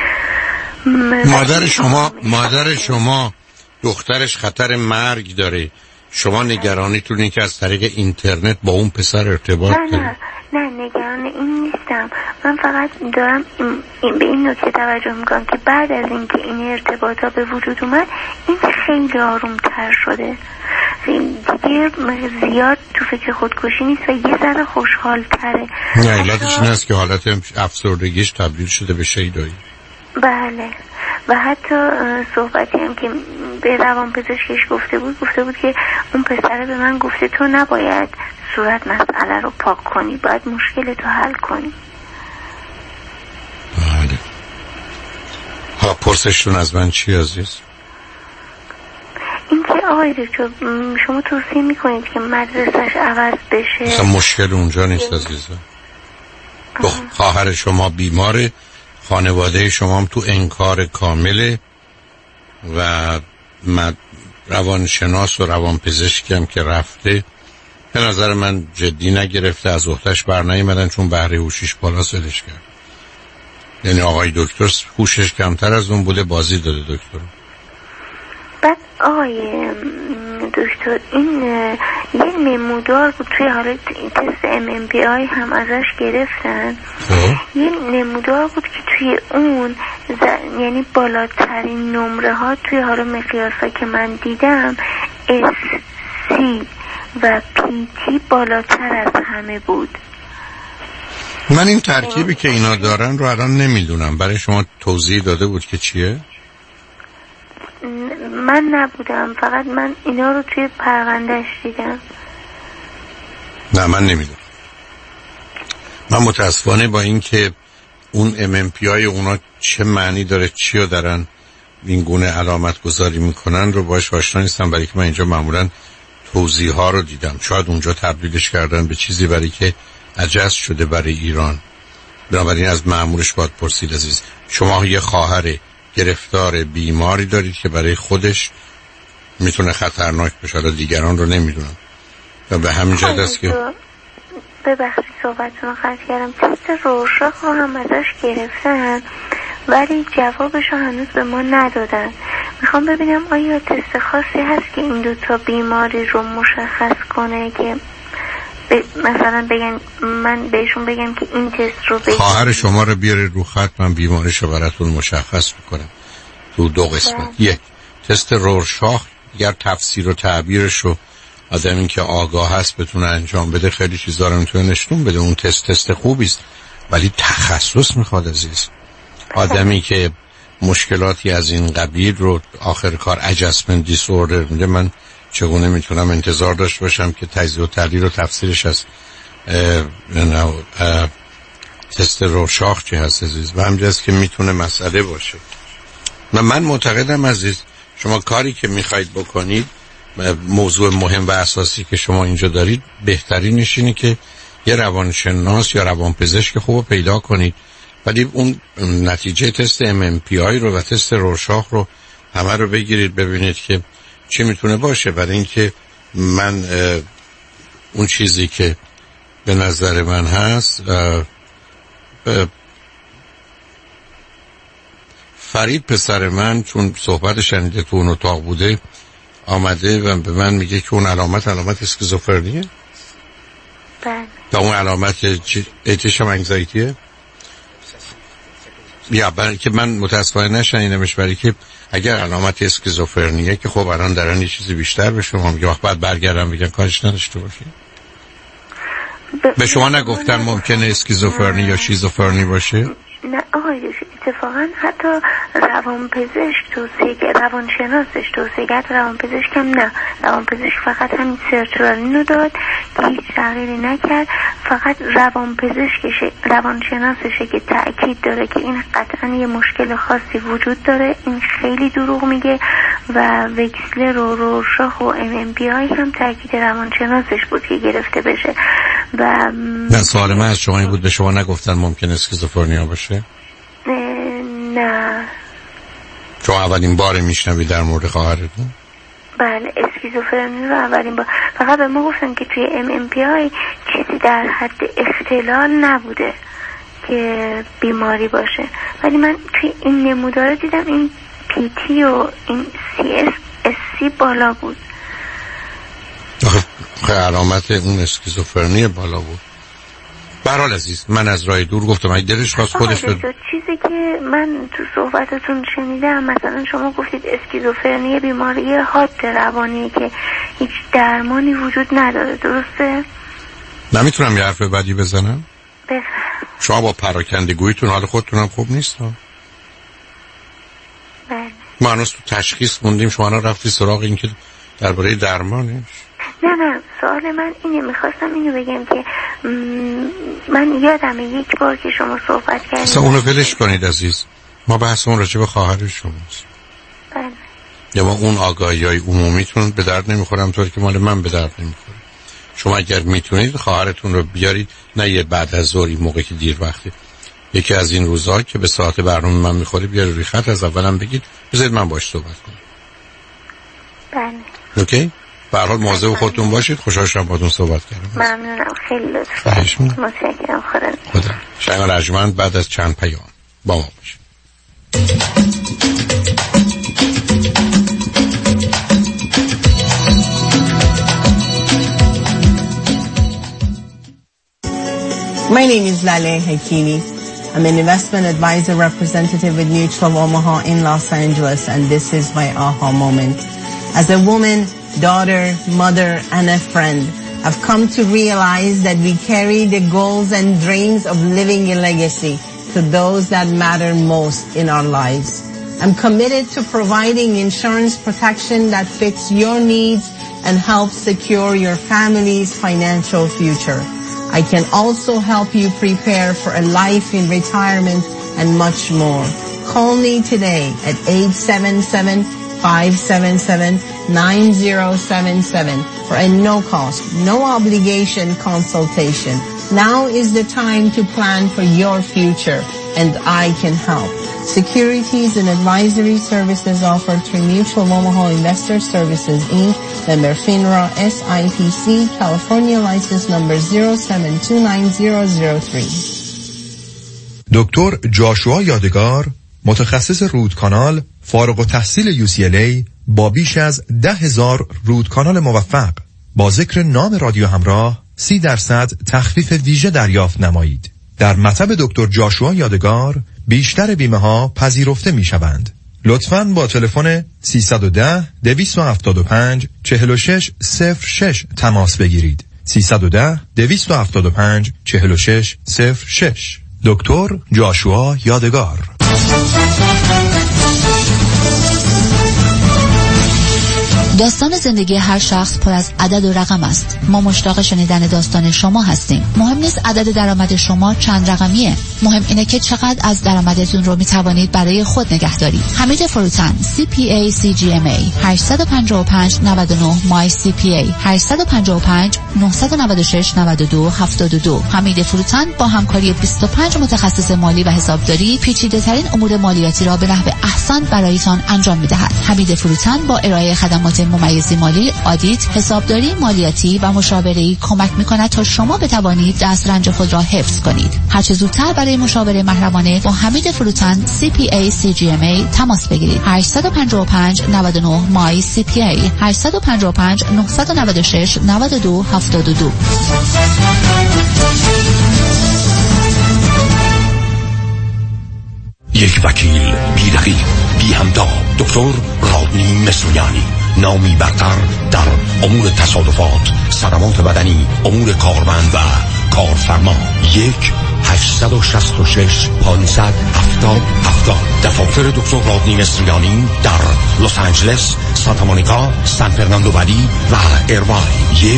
[SPEAKER 3] مادر شما دخترش خطر مرگ داره، شما نگرانیتون اینه که از طریق اینترنت با اون پسر ارتباط داره؟
[SPEAKER 4] نه نگران این نیستم، من فقط دارم به این نکته توجه میکنم که بعد از اینکه این ارتباطا به وجود اومد این خیلی آرومتر شده، دیگه زیاد تو فکر خودکشی نیست و یه ذره خوشحال تره.
[SPEAKER 3] نه علتش این است که حالت افسردگیش تبدیل شده به شیدایی.
[SPEAKER 4] بله. و حتی صحبتی هم که به روانپزشکش گفته بود که اون پسره به من گفته تو نباید صورت مسئله رو پاک کنی، باید مشکل تو حل کنی.
[SPEAKER 3] بله. ها پرسشتون از من چی عزیز؟
[SPEAKER 4] آقای دکتر شما توصیه میکنید که مدرسهش عوض بشه؟
[SPEAKER 3] اصلا مشکل اونجا نیست عزیزم. خواهر شما بیماره، خانواده شما هم تو انکار کامله و روانشناس و روانپزشکی هم که رفته به نظر من جدی نگرفته، از عهده‌اش برنیامدن چون بهره هوشیش بالا سلش کرد. یعنی آقای دکتر هوشش کمتر از اون بوده، بازی داده دکتر.
[SPEAKER 4] بعد آقای دکتر این یه نمودار بود توی حالت تست MMPI هم ازش گرفتن. یه نمودار بود که توی اون یعنی بالاترین نمره ها توی حال مقیاس ها که من دیدم SC و PT بالاتر از همه بود.
[SPEAKER 3] من این ترکیبی که اینا دارن رو الان نمیدونم، برای شما توضیح داده بود که چیه؟
[SPEAKER 4] من نبودم، فقط من اینا رو توی پروندهش دیدم.
[SPEAKER 3] نه من نمیدونم. من متاسفانه با این که اون MMPI اونا چه معنی داره، چی رو دارن این گونه علامت گذاری میکنن رو باش آشنا نیستم، برای که من اینجا معمولا توضیح ها رو دیدم. شاید اونجا تبدیلش کردن به چیزی برای که عجز شده برای ایران. بنابراین از مأمورش باید پرسید عزیز. شما یه خواهر گرفتار بیماری دارید که برای خودش میتونه خطرناک بشه، حالا دیگران رو نمیدونم و به همین جهت است که
[SPEAKER 4] ببخشید صحبتتون رو قطع کردم. تست روشاخ رو هم ازش گرفتن ولی جوابش رو هنوز به ما ندادن. میخوام ببینم آیا تست خاصی هست که این دوتا بیماری رو مشخص کنه که مثلا بگن من بهشون بگم که این تست رو بگم.
[SPEAKER 3] خواهر شما رو بیارید رو خط، من بیماریش رو براتون مشخص میکنم تو دو قسمت. یک تست رورشاخ، اگر تفسیر و تعبیرش رو آدمی که آگاه هست بتونه انجام بده خیلی چیزا رو میتونه نشون بده. اون تست خوبی است ولی تخصص میخواد عزیز. آدمی که مشکلاتی از این قبیل رو آخر کار ادجاستمنت دیسوردر میده، من چگونه میتونم انتظار داشته باشم که تجزیه و تحلیل و تفسیرش از تست رورشاخ چی هست عزیز و همجاست که میتونه مسئله باشه. من معتقدم عزیز شما کاری که میخواید بکنید، موضوع مهم و اساسی که شما اینجا دارید، بهترینش اینه که یه روانشناس یا روانپزشک خوب پیدا کنید، ولی اون نتیجه تست MMPI رو و تست رورشاخ رو همه رو بگیرید ببینید که چی میتونه باشه. برای اینکه من اون چیزی که به نظر من هست، فرید پسر من چون صحبت شنیده تو اون اتاق بوده آمده و به من میگه که اون علامت اسکیزوفرنیه.
[SPEAKER 4] بله.
[SPEAKER 3] تا اون علامت اتیشم انگزایتیه. یا برای که من متاسفانه نشنیدمش، برای که اگر علامت اسکیزوفرنیه که خب الان درن یه چیزی بیشتر به شما میگه، وقت بعد برگردم بگن کارش نداشته باشی. به شما نگفتن ممکنه اسکیزوفرنی یا شیزوفرنی باشه؟
[SPEAKER 4] نه آقای اتفاقا حتی روانپزشک توصیه کرد، روانشناسش توصیه کرد، روانپزشک هم نه. روانپزشک فقط همین سرترالین رو داد که هیچ تغییری نکرد، فقط روانشناسشه که تأکید داره که این قطعا یه مشکل خاصی وجود داره، این خیلی دروغ میگه و وکسلر و رورشاخ و MMPI هم تأکید روانشناسش بود که گرفته بشه. و
[SPEAKER 3] نه سوال من از شما این بود، به شما نگفتن ممکن اسکیزوفرنیا باشه؟
[SPEAKER 4] نه.
[SPEAKER 3] شما اولین بار میشنوید در مورد خواهرتون؟
[SPEAKER 4] بله اسکیزوفرنی رو اولین بار. فقط به ما گفتن که توی MMPI چیزی در حد اختلال نبوده که بیماری باشه، ولی من توی این نمودار دیدم این PT و این SC بالا بود.
[SPEAKER 3] علامت اون اسکیزوفرنی بالا بود. برحال عزیز من از راه دور گفتم اگه دلش خواست خودش
[SPEAKER 4] چیزی که من تو صحبتتون شنیدم، مثلا شما گفتید اسکیزوفرنی بیماری حاد روانیه که هیچ درمانی وجود نداره، درسته؟
[SPEAKER 3] نمیتونم یه حرف بدی بزنم؟
[SPEAKER 4] بفهم.
[SPEAKER 3] شما با پراکندگویتون حال خودتونم خوب نیست ها؟
[SPEAKER 4] بله.
[SPEAKER 3] ما هنوز تو تشخیص موندیم، شما رفتی سراغ این که درباره درمانش.
[SPEAKER 4] نه سوال من اینه، میخواستم اینو بگم که من یادمه یک بار که شما صحبت کردید.
[SPEAKER 3] اصلا اونو ولش کنید عزیز، ما بحثمون راجع به خواهر شماست.
[SPEAKER 4] بله.
[SPEAKER 3] یا اون آگاهی‌های عمومیتون به درد نمیخورم طوری که مال من به درد نمیخوره. شما اگر میتونید خواهرتون رو بیارید، نه یه بعد از ظهر موقع که دیر وقته، یکی از این روزها که به ساعت برنامه من میخوره بیار روی خط، از اولم بگید بذارید من باهاش صحبت کنم.
[SPEAKER 4] بله.
[SPEAKER 3] اوکی؟ به هر حال مواظب خودتون باشید. خوشحال شدم باهاتون صحبت کردم.
[SPEAKER 4] ممنونم، خیلی لطف
[SPEAKER 3] خواهش می‌کنم.
[SPEAKER 4] متشکرم.
[SPEAKER 3] خدا. شنگ رجمند بعد از چند پیام با ما باشید.
[SPEAKER 13] My name is Lale Hakini. I'm an investment advisor representative with Mutual Omaha in Los Angeles, and this is my aha moment. As a woman, daughter, mother, and a friend, I've come to realize that we carry the goals and dreams of living a legacy to those that matter most in our lives. I'm committed to providing insurance protection that fits your needs and helps secure your family's financial future. I can also help you prepare for a life in retirement and much more. Call me today at 877-577-9077 for a no-cost, no-obligation consultation. Now is the time to plan for your future, and I can help. Securities and advisory services offered through Mutual Omaha Investor Services, Inc., member FINRA, SIPC, California license number 0729003.
[SPEAKER 14] دکتر جاشوا یادگار، متخصص رودکانال، فارغ التحصیل UCLA، با بیش از 10,000 رودکانال موفق، با ذکر نام رادیو همراه 30% تخفیف ویژه دریافت نمایید. در مطب دکتر جاشوا یادگار بیشتر بیمه ها پذیرفته می شوند. لطفاً با تلفن 310-275-4606 تماس بگیرید. 310-275-4606. دکتر جاشوا یادگار.
[SPEAKER 6] داستان زندگی هر شخص پر از عدد و رقم است. ما مشتاق شنیدن داستان شما هستیم. مهم نیست عدد درآمد شما چند رقمیه. مهم اینه که چقدر از درآمدتون رو میتوانید برای خود نگه دارید. حمید فروتن، CPA CGMA، 855-99 مای CPA، 855-996-9272. حمید فروتن با همکاری 25 متخصص مالی و حسابداری پیچیده‌ترین امور مالیاتی را به نحو احسن برایتان انجام می‌دهد. حمید فروتن با ارائه خدمات ممیزی مالی، آدیت، حسابداری مالیاتی و مشاوره‌ای کمک می‌کند تا شما بتوانید دسترنج خود را حفظ کنید. هر چه زودتر برای مشاوره محرمانه با حمید فروتن CPA CGMA تماس بگیرید. 855-99 مای CPA، 855-996-9272.
[SPEAKER 10] یک وکیل بی رقیب، بی همتا، دکتر رادنی مصریانی، نامی برتر در امور تصادفات، صدمات بدنی، امور کارمند و کارفرما. 1-866-570-7070. دفاتر دکتر رادنی مصریانی در لس آنجلس، سانتا مونیکا، سان فرناندو ولی و ایرواین.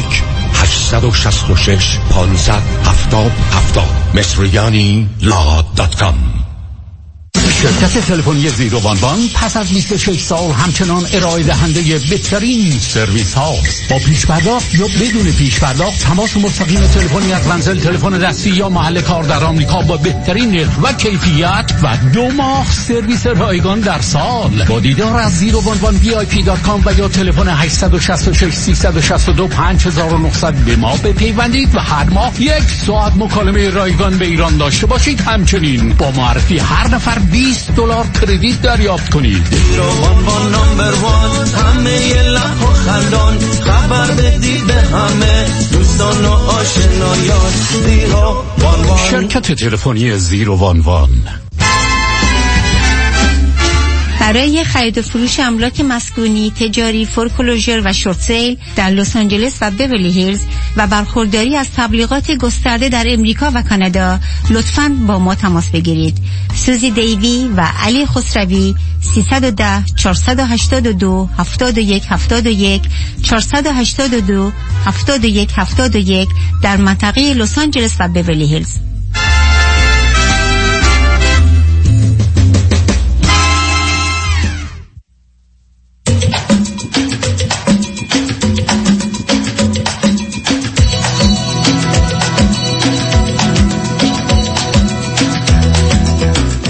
[SPEAKER 10] 1-866-570-7070. مصریانی.com.
[SPEAKER 15] شرکت تلفنی زیرووانوان پس از 26 سال همچنان ارائه دهنده بهترین سرویس هاست. با پیش پرداخت یا بدون پیش پرداخت تماس مستقیم تلفنی از منزل، تلفن دستی یا محل کار در آمریکا با بهترین نرخ و کیفیت و 2 ماه سرویس رایگان در سال. با دیدار از zeroonevip.com و یا تلفن 866-362-5900 به ما بپیوندید و هر ماه 1 ساعت مکالمه رایگان به ایران داشته باشید. همچنین با معرفی هر نفر $20 کردیت دریافت کنید.
[SPEAKER 9] زیرووان نمبر وان، همه لح و خندان، خبر بدید به همه دوستان و آشنایان. زیرووان،
[SPEAKER 15] شرکت تلفنی زیرووان.
[SPEAKER 6] برای خرید و فروش املاک مسکونی، تجاری، فورکلوژر و شورت سیل در لس آنجلس و بیورلی هیلز و برخورداری از تبلیغات گسترده در امریکا و کانادا، لطفاً با ما تماس بگیرید. سوزی دیوی و علی خسروی، 310-482-7171 482-7171 در منطقه لس آنجلس و بیورلی هیلز.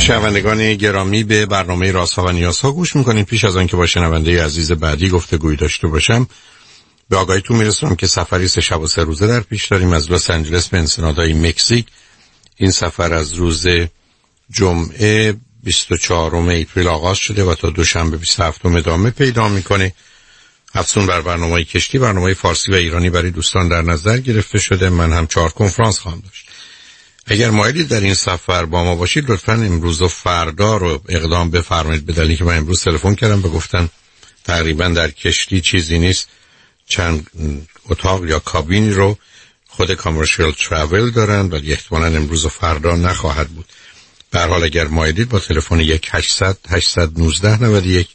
[SPEAKER 3] شنوندگان گرامی، به برنامه رازها و نیازها گوش میکنید. پیش از آن که با شنونده عزیز بعدی گفتگوی داشته باشم، به آگاهیتون میرسونم که سفری 3 شب و 3 روزه در پیش داریم از لس آنجلس به انسنادای مکزیک. این سفر از روز جمعه 24 اپریل آغاز شده و تا دوشنبه 27 ادامه پیدا میکنه. افزون بر برنامه کشتی، برنامه فارسی و ایرانی برای دوستان در نظر گرفته شده. من هم 4 کنفرانس خواهم داشت. اگر مایلید در این سفر با ما باشید، لطفاً امروز و فردا رو اقدام بفرمایید، به دلیلی که من امروز تلفن کردم و گفتن تقریبا در کشتی چیزی نیست. چند اتاق یا کابینی رو خود کامرشیال تراول دارن ولی احتمالاً امروز و فردا نخواهد بود. به هر حال اگر مایلید با تلفن 1-800-819-91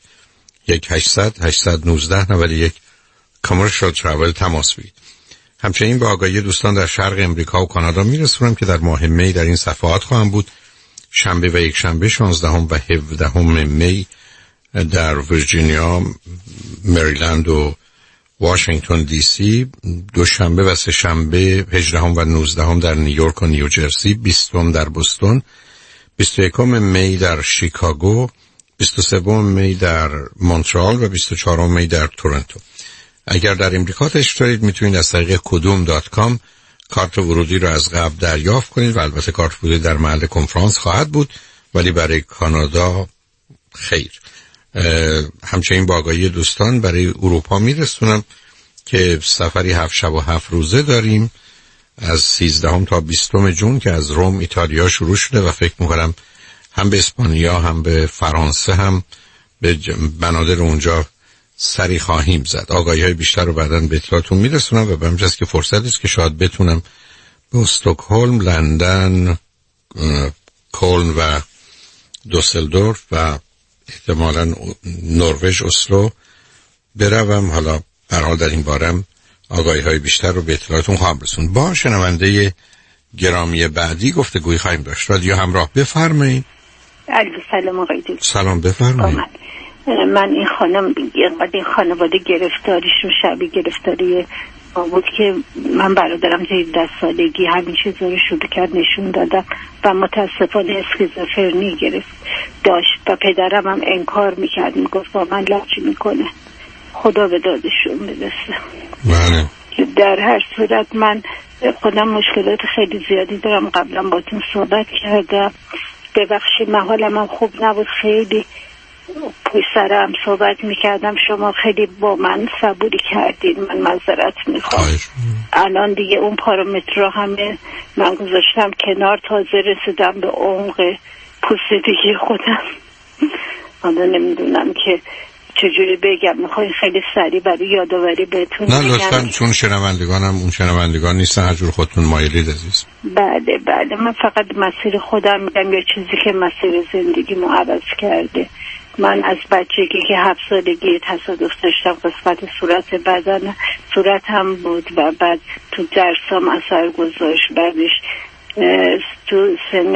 [SPEAKER 3] 1-800-819-91 کامرشیال تراول تماس بگیرید. همچنین به آگاهی دوستان در شرق امریکا و کانادا میرسونم که در ماه می در این صفحات خواهم بود. شنبه و یک شنبه 16 و 17 می در ویرجینیا، مریلند و واشنگتن دی سی، دوشنبه و سه شنبه 18 و 19 در نیویورک و نیوجرسی، 20 در بوستون، 21 می در شیکاگو، 23 می در مونترال و 24 می در تورنتو. اگر در امریکا تشریف دارید میتونید از طریق kudum.com کارت ورودی رو از قبل دریافت کنید و البته کارت ورودی در محل کنفرانس خواهد بود، ولی برای کانادا خیر. همچنین با آگاهی دوستان برای اروپا میرسونم که سفری 7 شب و 7 روزه داریم از 13 تا 20 جون که از روم ایتالیا شروع شده و فکر میکنم هم به اسپانیا هم به فرانسه هم به بنادر اونجا سری خواهیم زد. آگاهی های بیشتر رو بعداً به اطلاعتون میرسونم و به همجاست که فرصت است که شاید بتونم به استکهلم، لندن، کلن و دوسلدورف و احتمالاً نروژ، اسلو بروم. حالا به هر حال در این بارم آگاهی های بیشتر رو به اطلاعتون خواهم رسوند. با شنونده گرامی بعدی گفتگوی خواهیم داشت. رادیو همراه، بفرمایید.
[SPEAKER 16] سلام آقای دکتر.
[SPEAKER 3] سلام، بفرمایید.
[SPEAKER 16] من این خانواده گرفتاریشون شبیه گرفتاری بود که من برادرم 17 سالگی همین چیزا رو شروع کرد نشون دادم و متاسفانه اسکیزوفرنی داشت و پدرم هم انکار میکرد، میگفت با من لچ میکنه. خدا به دادشون برسه.
[SPEAKER 3] بله.
[SPEAKER 16] در هر صورت من خودم مشکلات خیلی زیادی دارم، قبلا باتون صحبت کردم. ببخشید من حالم هم خوب نبود، خیلی پوی سرم صحبت میکردم، شما خیلی با من صبوری کردید، من معذرت میخوام. الان دیگه اون پارامترها همه من گذاشتم کنار، تازه رسیدم به عمق پوسیدگی خودم. حالا نمیدونم که چجوری بگم، میخوای خیلی سریع برای یادآوری بهتون
[SPEAKER 3] نه لطفاً، چون شنوندگانم اون شنوندگان نیستن، هر جور خودتون مایلید عزیز.
[SPEAKER 16] بله من فقط مسیر خودم میگم، یا چیزی که مسیر زندگیمو عوض کرده. من از بچگی که 7 سالگی تصادف داشتم، قسمت صورت هم بود و بعد تو درسام اثر گذاشت. بعدش تو سن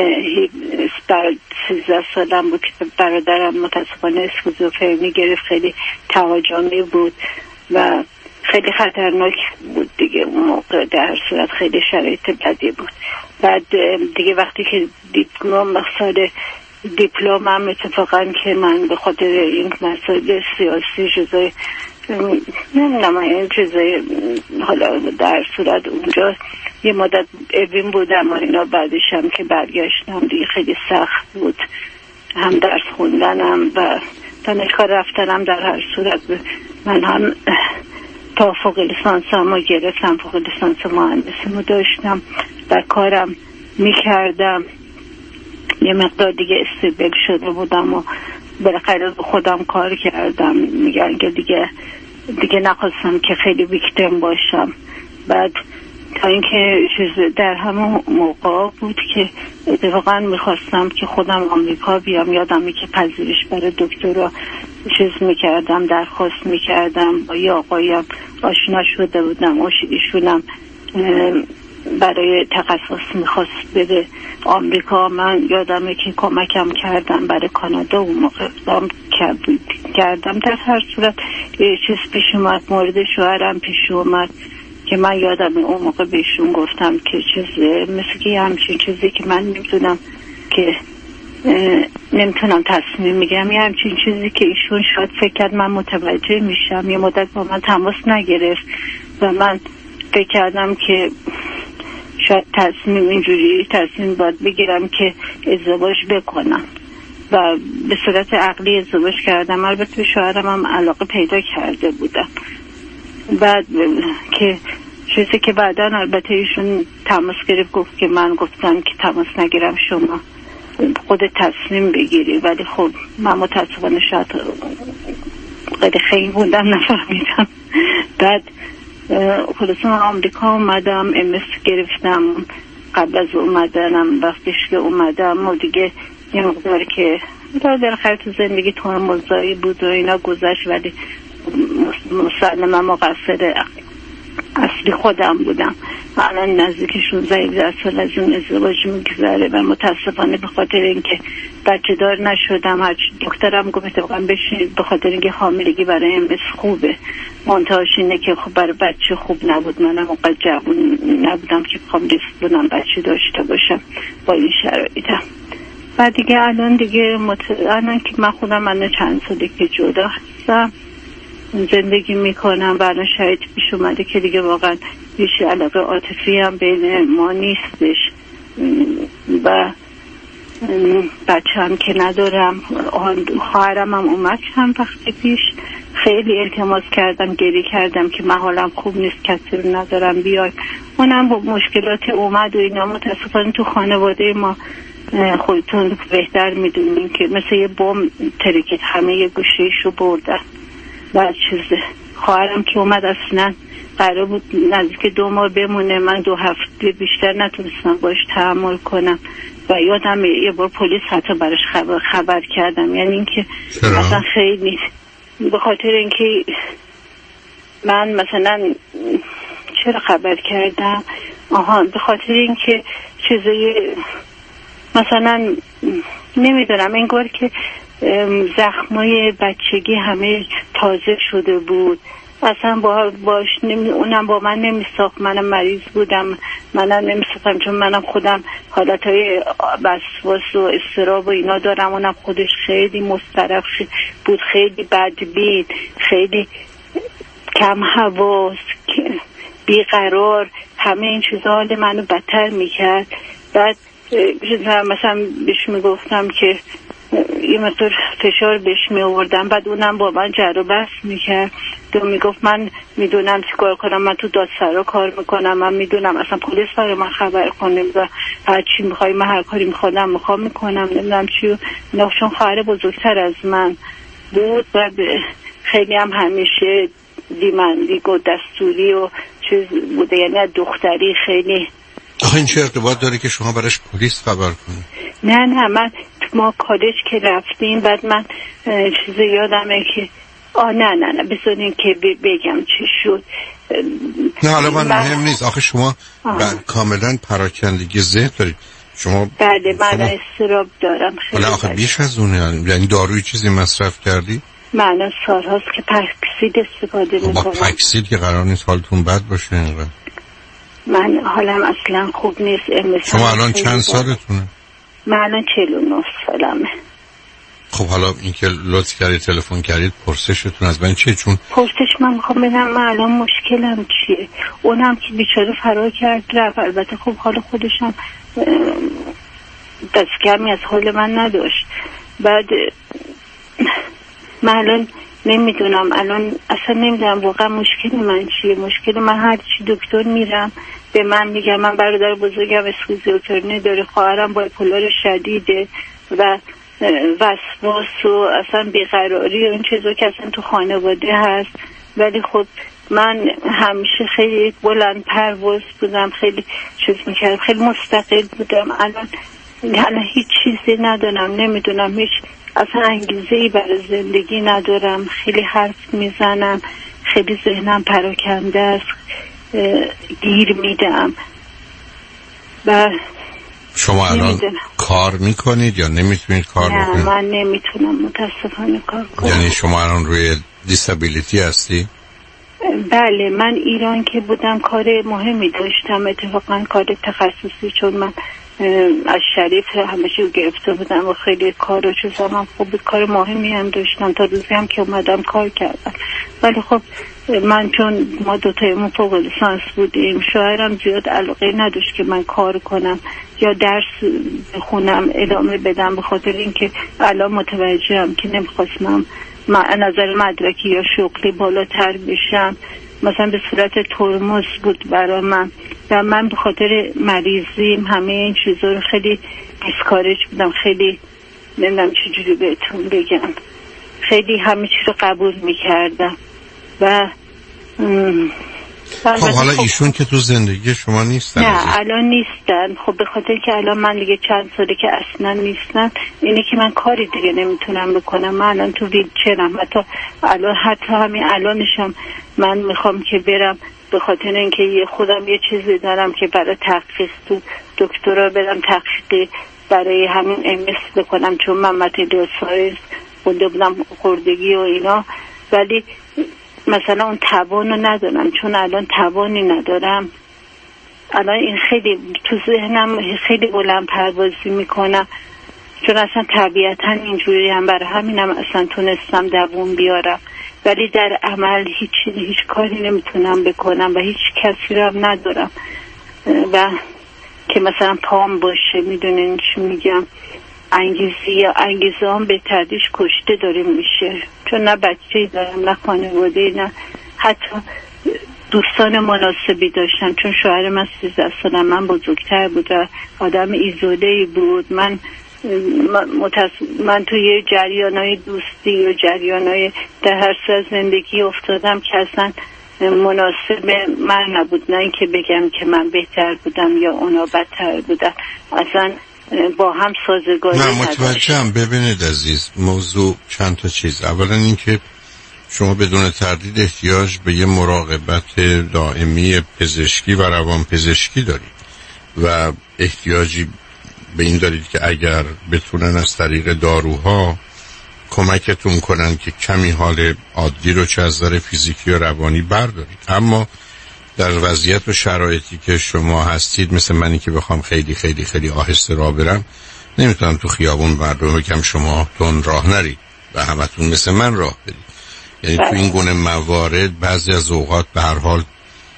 [SPEAKER 16] 13 سالم بود که برادرم متاسفانه اسکیزوفرنی گرفت، خیلی تهاجمی بود و خیلی خطرناک بود دیگه اون موقع. در صورت خیلی شرایط بدی بود. بعد دیگه وقتی که سال دیپلمم اتفاقا که من به خاطر این مسائل سیاسی چیزای نمیدونم این چیزای، حالا در صورت اونجا یه مدت اوین بودم و اینا، بعدش هم که برگشتم دیگه خیلی سخت بود، هم درس خوندنم و دانشگاه رفتنم. در هر صورت من هم تا فوق لیسانس هم گرفتم، فوق لیسانس مهندسیمو داشتم و کارم میکردم، یه مقدار دیگه استیبل شده بودم و بالاخره خودم کار کردم. میگن که دیگه نخواستم که خیلی ویکتیم باشم. بعد تا اینکه در همون موقع بود که اتفاقا میخواستم که خودم آمریکا بیام. یادمه که پذیرش برای دکترا میکردم، درخواست میکردم، با یه آقایم آشنا شده بودم، ایشونم برای تخصص میخواست بده آمریکا. من یادمه که کمکم کردم برای کانادا، اون موقع کردم. در هر صورت یه چیز پیش اومد، مورد شوهرم پیش اومد که من یادمه اون موقع بهشون گفتم که مثل که همچین چیزی که من نمیدونم که نمیتونم تصمیم میگیرم. یه همچین چیزی که ایشون شاید فکر کرد من متوجه میشم. یه مدت با من تماس نگرفت و من فکر کردم که شاید تصمیم باید بگیرم که ازدواج بکنم و به صورت عقلی ازدواج کردم. البته شوهرم هم علاقه پیدا کرده بودم. بعد که چیزی که بعدا البته ایشون تماس گرفت گفت که من گفتم که تماس نگیرم، شما خودت تصمیم بگیری. ولی خب من متاسفانه شاید خیلی بودم نفهمیدم. بعد خلاصه من آمریکا اومدم، امس گرفتم. قبل از اومدنم وقتش که اومدم و دیگه یه مقدار که در خیلی تو زندگی تو مزایی بود و اینا گذشت، ولی مسلما مقصر اصلی خودم بودم. الان نزدیک 16 سال از اون ازدواج میگذره و متاسفانه به خاطر اینکه بچه دار نشدم، هر دکترم گفت اتفاقا بشینید به خاطر اینکه حاملگی برای امس خوبه، منتهاش اینه که خب برای بچه خوب نبود. منم اونقدر جوون نبودم که بخوام رسیدونم بچه داشته باشم با این شرایطم. و دیگه الان دیگه الان که من خودم من چند ساله که جدا هستم زندگی میکنم و الان شاید پیش اومده که دیگه واقعا هیچ علاقه عاطفی هم بین ما نیستش و بچه هم که ندارم. خواهرم هم اومد چند وقت پیش، خیلی التماس کردم، گریه کردم که من حالم خوب نیست، کسی رو ندارم بیای. اونم با مشکلات اومد و اینا. متاسفانه تو خانواده ما خودتون بهتر میدونین که مثل یه بم ترکید، همه یه گوشه‌ایشو بردن. و چیزه خواهرم که اومد اصلا قرار بود نزدیک 2 ماه بمونه، من 2 هفته بیشتر نتونستم باش تحمل کنم و یادم یه بار پلیس حتی براش خبر کردم. یعنی اینکه مثلا خیلی به خاطر اینکه من مثلا چرا خبر کردم، به خاطر اینکه چیزای مثلا نمیدونم انگار که زخمای بچگی همه تازه شده بود. اصلا باش اونم با من نمیساخت. منم مریض بودم، منم نمیساختم چون منم خودم حالتهای وسواس و اضطراب و اینا دارم. اونم خودش خیلی مضطرب بود، خیلی بدبین، خیلی کم حواس، بیقرار. همه این چیزا حال منو بدتر میکرد. بعد مثلا بهش میگفتم که یه مقدار فشار بهش می آوردم، بعد اونم با من جر و بحث میکرد و میگفت من میدونم چیکار کنم، من تو دادسرا کار میکنم، من میدونم اصلا پلیس برای من خبر کنه و هر چی میخوای من هر کاری میخوام میکنم، نمیدونم چی. چون خواهر بزرگتر از من بود و خیلی هم همیشه دیمندیگ و دستوری و چیز بوده، یعنی دختری خیلی.
[SPEAKER 3] آخه این چه ارتباط داره که شما براش پلیس خبر کنید؟
[SPEAKER 16] نه من ما کالج که رفتیم بعد من چیز یادمه که نه بذارین که بگم چه شد.
[SPEAKER 3] نه حالا من مهم نیست. آخه شما کاملا پراکندگی ذهن دارید. شما
[SPEAKER 16] بله من استراب دارم خیلی.
[SPEAKER 3] حالا آخه بیش از اونه، یعنی داروی چیزی مصرف کردی؟
[SPEAKER 16] من سالهاست که پکسید استفاده میکنم.
[SPEAKER 3] با پکسید که قرار نیست حالتون بد باشه اینقدر.
[SPEAKER 16] من حالم اصلا خوب نیست.
[SPEAKER 3] شما الان چند سالتونه؟
[SPEAKER 16] من الان 49 سالمه.
[SPEAKER 3] خب حالا این که لطف کردید تلفن کردید پرسشتون از من چیه؟ چون
[SPEAKER 16] پرسش من میخوام بدم من الان مشکلم چیه. اونم که بیچاره فرار کرد رفت، البته خب حال خودشم دست کمی از حال من نداشت. بعد من الان نمیدونم، الان اصلا نمیدونم واقعا مشکل من چیه. مشکل من هر چی دکتر میرم به من میگم من برادر بزرگم اسکیزوفرنی داره، خواهرم بایپولار شدیده و وسواس و اصلا بیقراری و این چیزا که اصلا تو خانواده هست. ولی خب من همیشه خیلی بلند پرواز بودم، خیلی چیز میکردم، خیلی مستقل بودم. الان هیچ چیزی ندارم، نمیدونم هیچ اصلا انگیزه‌ای برای زندگی ندارم. خیلی حرف میزنم، خیلی ذهنم پراکنده است، گیر میدم. و
[SPEAKER 3] شما الان کار میکنید یا نمیتونید کار بکنید؟
[SPEAKER 16] نه من نمیتونم متاسفانه کار کنم.
[SPEAKER 3] یعنی شما الان روی دیسابیلیتی هستی؟
[SPEAKER 16] بله من ایران که بودم کار مهمی داشتم، اتفاقا کار تخصصی، چون من از شریف همشه گرفته بودم و خیلی کار و چیزام خوب، کار مهمی هم داشتم تا روزی هم که اومدم کار کردم. ولی خب من چون ما دوتایمون فوق لیسانس بودیم، شوهرم زیاد علاقه نداشت که من کار کنم یا درس بخونم ادامه بدم، به خاطر اینکه الان متوجهم که نمیخواستم نظر مدرکی یا شغلی بالاتر بشم، مثلا به صورت ترمز بود برای من و من به خاطر مریضیم همه این چیزا رو خیلی دیسکارج بودم، خیلی نمیدونم چجوری بهتون بگم، خیلی همه چیز رو قبول میکردم و
[SPEAKER 3] خب حالا ایشون که تو زندگی شما نیستن؟
[SPEAKER 16] نه الان نیستن. خب به خاطر که الان من دیگه چند ساله که اصلا نیستن، اینه که من کاری دیگه نمیتونم بکنم. من الان تو ویلچرم، حتی همین الانشم من میخوام که برم، به خاطر اینکه خودم یه چیزی دارم که برای تحقیق تو دکترا برم تحقیق برای همین امس بکنم، چون من متریال ساینس خونده بودم خوردگی و اینا، ولی مثلا اون توانو ندارم. چون الان توانی ندارم، الان این خیلی تو ذهنم خیلی بلند پروازی میکنم، چون اصلا طبیعتا اینجوری هم، برای همینم اصلا تونستم دووم بیارم، ولی در عمل هیچ کاری نمیتونم بکنم و هیچ کسی رو هم ندارم و که مثلا پام باشه. میدونین چی میگم؟ انگیزه هم به تدریج کشته داریم میشه، چون نه بچه‌ای دارم نه خانواده، نه حتی دوستان مناسبی داشتم، چون شوهر من 13 سالم من بزرگتر بود و آدم ایزوله‌ای بود. من توی یه جریانای دوستی و جریانای در هر سال زندگی افتادم که اصلا مناسب من نبود، نه اینکه بگم که من بهتر بودم یا اونا بدتر بودن، اصلا با هم سازگاری نداشت.
[SPEAKER 3] نه متوجهم. ببینید عزیز، موضوع چند تا چیز. اولا اینکه شما بدون تردید احتیاج به یه مراقبت دائمی پزشکی و روان پزشکی دارید و احتیاجی به این دارید که اگر بتونن از طریق داروها کمکتون کنن که کمی حال عادی رو چه از نظر فیزیکی و روانی بردارید. اما در وضعیت و شرایطی که شما هستید، مثل منی که بخوام خیلی خیلی خیلی آهسته راه برم، نمیتونم تو خیابون مردم بگم شما تون راه نرید و همتون مثل من راه برید. یعنی تو این گونه موارد بعضی از اوقات به هر حال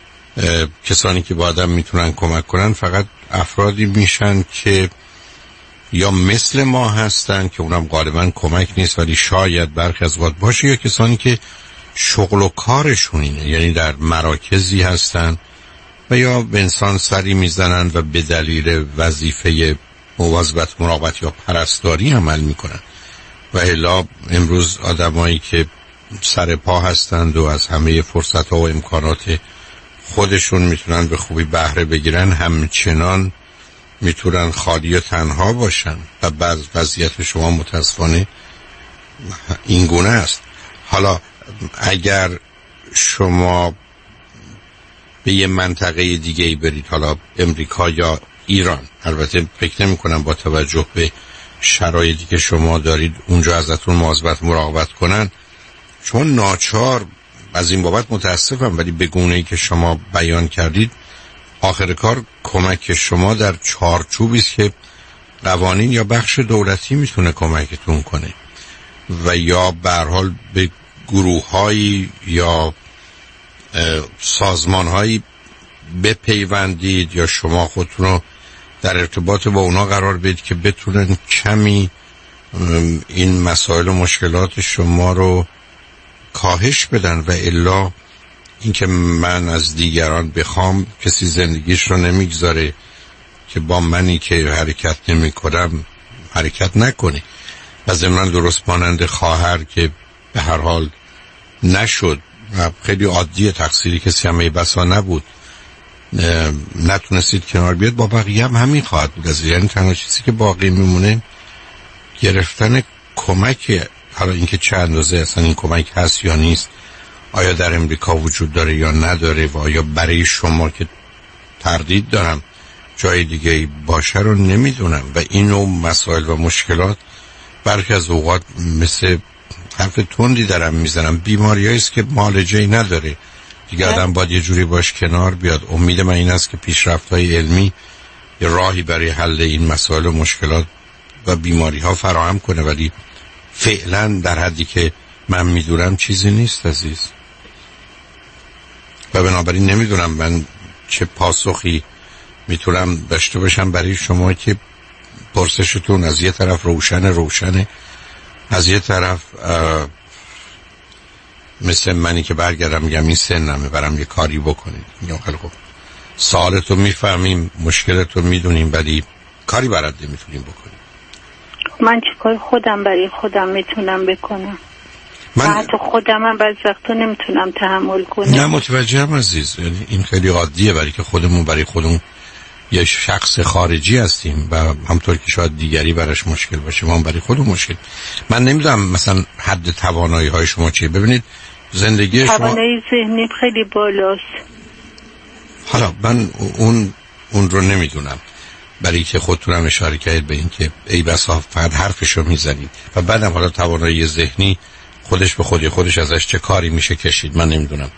[SPEAKER 3] کسانی که با آدم میتونن کمک کنن فقط افرادی میشن که یا مثل ما هستن که اونم غالبا کمک نیست ولی شاید برخی از اوقات باشه، یا کسانی که شغل و کارشون اینه، یعنی در مراکزی هستن و یا به انسان سری میزنن و به دلیل وظیفه مواظبت مراقبت یا پرستاری عمل میکنن. و الا امروز آدمایی که سر پا هستند و از همه فرصت ها و امکانات خودشون میتونن به خوبی بهره بگیرن، همچنان میتونن خالی و تنها باشن و بعض وضعیت شما متاسفانه این گونه است. حالا اگر شما به یه منطقه دیگه ای برید، حالا امریکا یا ایران، البته فکر نمی کنم با توجه به شرایطی که شما دارید اونجا ازتون مواظبت مراقبت کنن، چون ناچار از این بابت متاسفم، ولی به گونه‌ای که شما بیان کردید آخر کار کمک شما در چارچوبی است که قوانین یا بخش دولتی میتونه کمکتون کنه و یا به هر حال به گروه‌هایی یا سازمان‌هایی بپیوندید یا شما خودتون رو در ارتباط با اونا قرار بدید که بتونن کمی این مسائل و مشکلات شما رو کاهش بدن. و الا اینکه من از دیگران بخوام، کسی زندگیش رو نمیگذاره که با منی که حرکت نمی کنم حرکت نکنه. و ضمن درست مانند خواهر که به هر حال نشد، خیلی عادیه، تقصیری کسی همه بسا نبود، نتونستید کنار بیاد، با بقیه هم همین خواهد بود. یعنی تنها چیزی که باقی میمونه گرفتن کمک. حالا اینکه چه اندازه اصلا این کمک هست یا نیست، آیا در امریکا وجود داره یا نداره، و آیا برای شما که تردید دارم جای دیگه باشه رو نمیدونم. و این نوع مسائل و مشکلات برخی از اوقات مثل حرف تندی دارم میزنم، بیماریایی است که معالجه‌ای نداره دیگه، آدم باید یه جوری باش کنار بیاد. امید من این است که پیشرفت‌های علمی یه راهی برای حل این مسائل و مشکلات و بیماری ها فراهم کنه، ولی فعلا در حدی که من میدونم چیزی نیست عزیز. و بنابراین نمیدونم من چه پاسخی میتونم داشته باشم برای شما که پرسشتون از یه طرف روشنه، از یه طرف مثل منی که برگردم میگم این سنمه برام یه کاری بکنید. میگم خیلی خوب، سوالتو میفهمیم، مشکلتو میدونیم، ولی کاری برات نمیتونیم بکنیم.
[SPEAKER 16] من چه کار خودم برای خودم میتونم بکنم؟ من حتی خودم هم بعض وقتا نمیتونم تحمل کنم.
[SPEAKER 3] نه متوجهم عزیز، یعنی این خیلی عادیه برای که خودمون برای خودمون یه شخص خارجی هستیم و همطور که شاید دیگری براش مشکل باشه ما هم برای خودمون مشکل. من نمیدونم مثلا حد توانایی های شما چیه. ببینید زندگی شما
[SPEAKER 16] توانایی ذهنی خیلی بالاست.
[SPEAKER 3] حالا من اون رو نمیدونم، برای که خودتونم اشاره کردید به این که ای بسا فقط حرفشو میزنید و بعدم حالا توانایی ذهنی خودش به خودش ازش چه کاری میشه کشید من نمیدونم،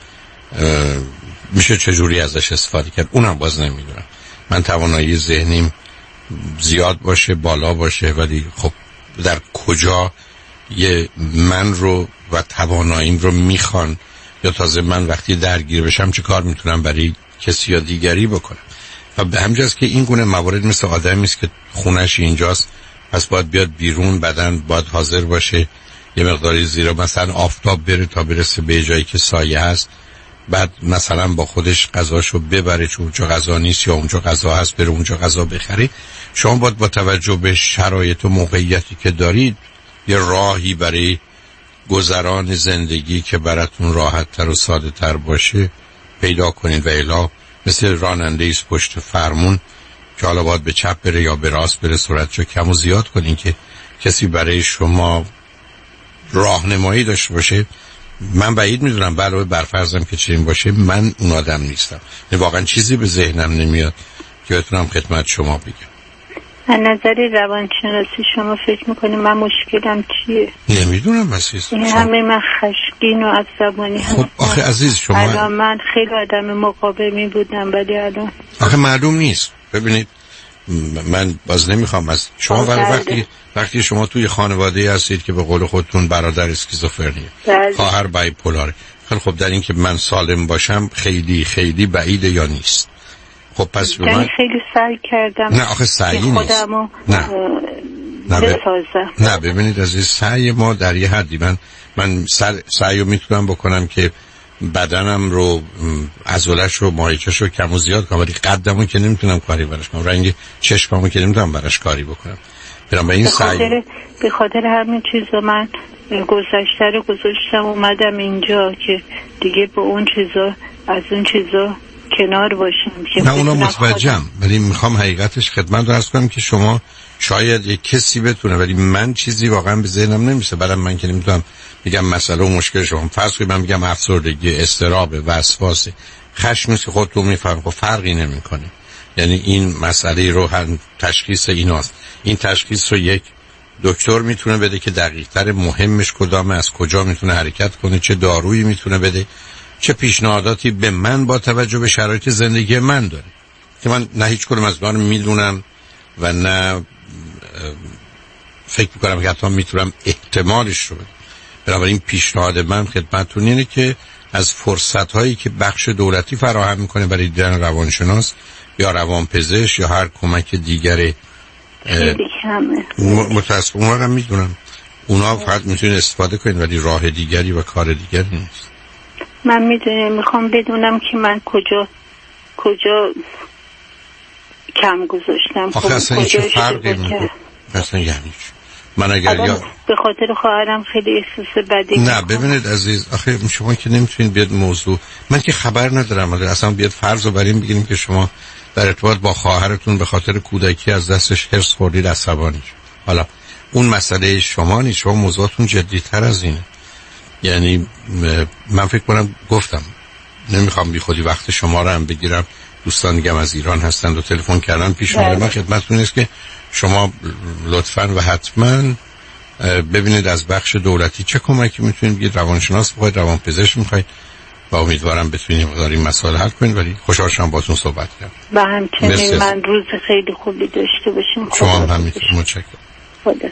[SPEAKER 3] میشه چجوری ازش استفاده کرد اونم باز نمیدونم. من توانایی ذهنیم زیاد باشه بالا باشه، ولی خب در کجا یه من رو و تواناییم رو میخوان، یا تازه من وقتی درگیر بشم چه کار میتونم برای کسی یا دیگری بکنم. و به همجاست که این گونه موارد مثل آدمی است که خونش اینجاست پس باید بیاد بیرون، بدن باید حاضر باشه یه مقداری زیرا مثلا آفتاب بره تا برسه به جایی که سایه هست، بعد مثلا با خودش غذاشو ببره چون اونجا غذا نیست یا اونجا غذا هست بره اونجا غذا بخره. شما باید با توجه به شرایط و موقعیتی که دارید یه راهی برای گذران زندگی که براتون راحت تر و ساده تر باشه پیدا کنید و الا مثل راننده ایست پشت فرمون که حالا باید به چپ بره یا به راست بره سرعتشو کم و زیاد کنین که کسی برای شما راهنمایی داشته باشه. من بعید میدونم علاوه بر فرضم که چنین باشه من اون آدم نیستم، واقعا چیزی به ذهنم نمیاد که بتونم خدمت شما بگم.
[SPEAKER 16] از نظر روانشناسی شما فکر میکنید من مشکلم چیه؟
[SPEAKER 3] نمیدونم عزیز.
[SPEAKER 16] این همه من خشمگین و عصبانی
[SPEAKER 3] خب آخه عزیز شما
[SPEAKER 16] الان من خیلی آدم مقاومی بودم ولی الان
[SPEAKER 3] آخه معلوم نیست. ببینید من باز نمیخوام از شما وقتی شما توی خانواده هستید که به قول خودتون برادر اسکیزوفرنیه، خواهر بایپولاره، خیلی خب در این که من سالم باشم خیلی خیلی بعیده یا نیست؟ خب پس به من
[SPEAKER 16] خیلی سعی کردم.
[SPEAKER 3] نه آخه سعی نیست. نه ببینید عزیز، سعی ما در یه حدی من سعی رو میتونم بکنم که بدنم رو عضلش رو ماهیچه‌ش رو کم و زیاد کنم، ولی قدمو که نمیتونم کاری براش کنم، رنگ چشممو که نمیتونم براش کاری بکنم. برام این سعی
[SPEAKER 16] به خاطر همین چیزا من گذشته رو گذاشتم اومدم اینجا که دیگه به اون چیزا از اون چیزا کنار باشم.
[SPEAKER 3] نه اونا متوجهم، ولی میخوام حقیقتش خدمت رو عرض کنم که شما شاید یک کسی بتونه ولی من چیزی واقعا به ذهنم نمیشه. بعدم من که نمیتونم بگم مسئله و مشکل شما. فرض کنید من میگم افسردگی، اضطراب، وسواس، خشم که خودتون میفهمید خب فرقی نمیکنه. یعنی این مسئله رو هم تشخیص ایناست. این تشخیص رو یک دکتر میتونه بده که دقیق‌تر مهمش کدامه، از کجا میتونه حرکت کنه، چه دارویی میتونه بده، چه پیشنهاداتی به من با توجه به شرایط زندگی من داره که من نه هیچ کدوم از اینا رو میدونم و نه فکر میکنم که حتی میتونم احتمالش رو بدم. بنابراین پیشنهاد من خدمتتون اینه که از فرصت‌هایی که بخش دولتی فراهم میکنه برای دیدن روانشناس یا روانپزشک یا هر کمک دیگری متاسفم اونا رو میدونم، اونا فقط میتونید استفاده کنید ولی راه دیگری و کار دیگری نیست.
[SPEAKER 16] من میخوام بدونم که من کجا کم گذاشتم.
[SPEAKER 3] آخه اصلا چه فرقی میکنه؟ اصلا یعنی من اگر یا
[SPEAKER 16] به خاطر خواهرم خیلی احساس بدی
[SPEAKER 3] نه ببینید عزیز، آخه شما که نمیتونید بیاد موضوع من که خبر ندارم اصلا بیاد فرض رو بریم بگیریم که شما در ارتباط با خواهرتون به خاطر کودکی از دستش حرص خوردید عصبانی. حالا اون مسئله شما نیست، شما موضوعتون جدی‌تر از اینه. یعنی من فکر کنم گفتم نمیخوام بی خودی وقت شما رو هم بگیرم، دوستان دیگه از ایران هستند و تلفن کردن پیشنهاد من خدمتتون است که شما لطفاً و حتماً ببینید از بخش دولتی چه کمکی میتونید بگید، روانشناس بخواید، روانپزشک میخواید، و امیدوارم بتونیم این مسائل حل کنیم. ولی خوشحال شدم باهاتون صحبت کردم.
[SPEAKER 16] و همچنین من روز خیلی خوبی داشته باشیم.
[SPEAKER 3] شما هم همینطور. متشکرم.
[SPEAKER 16] خدا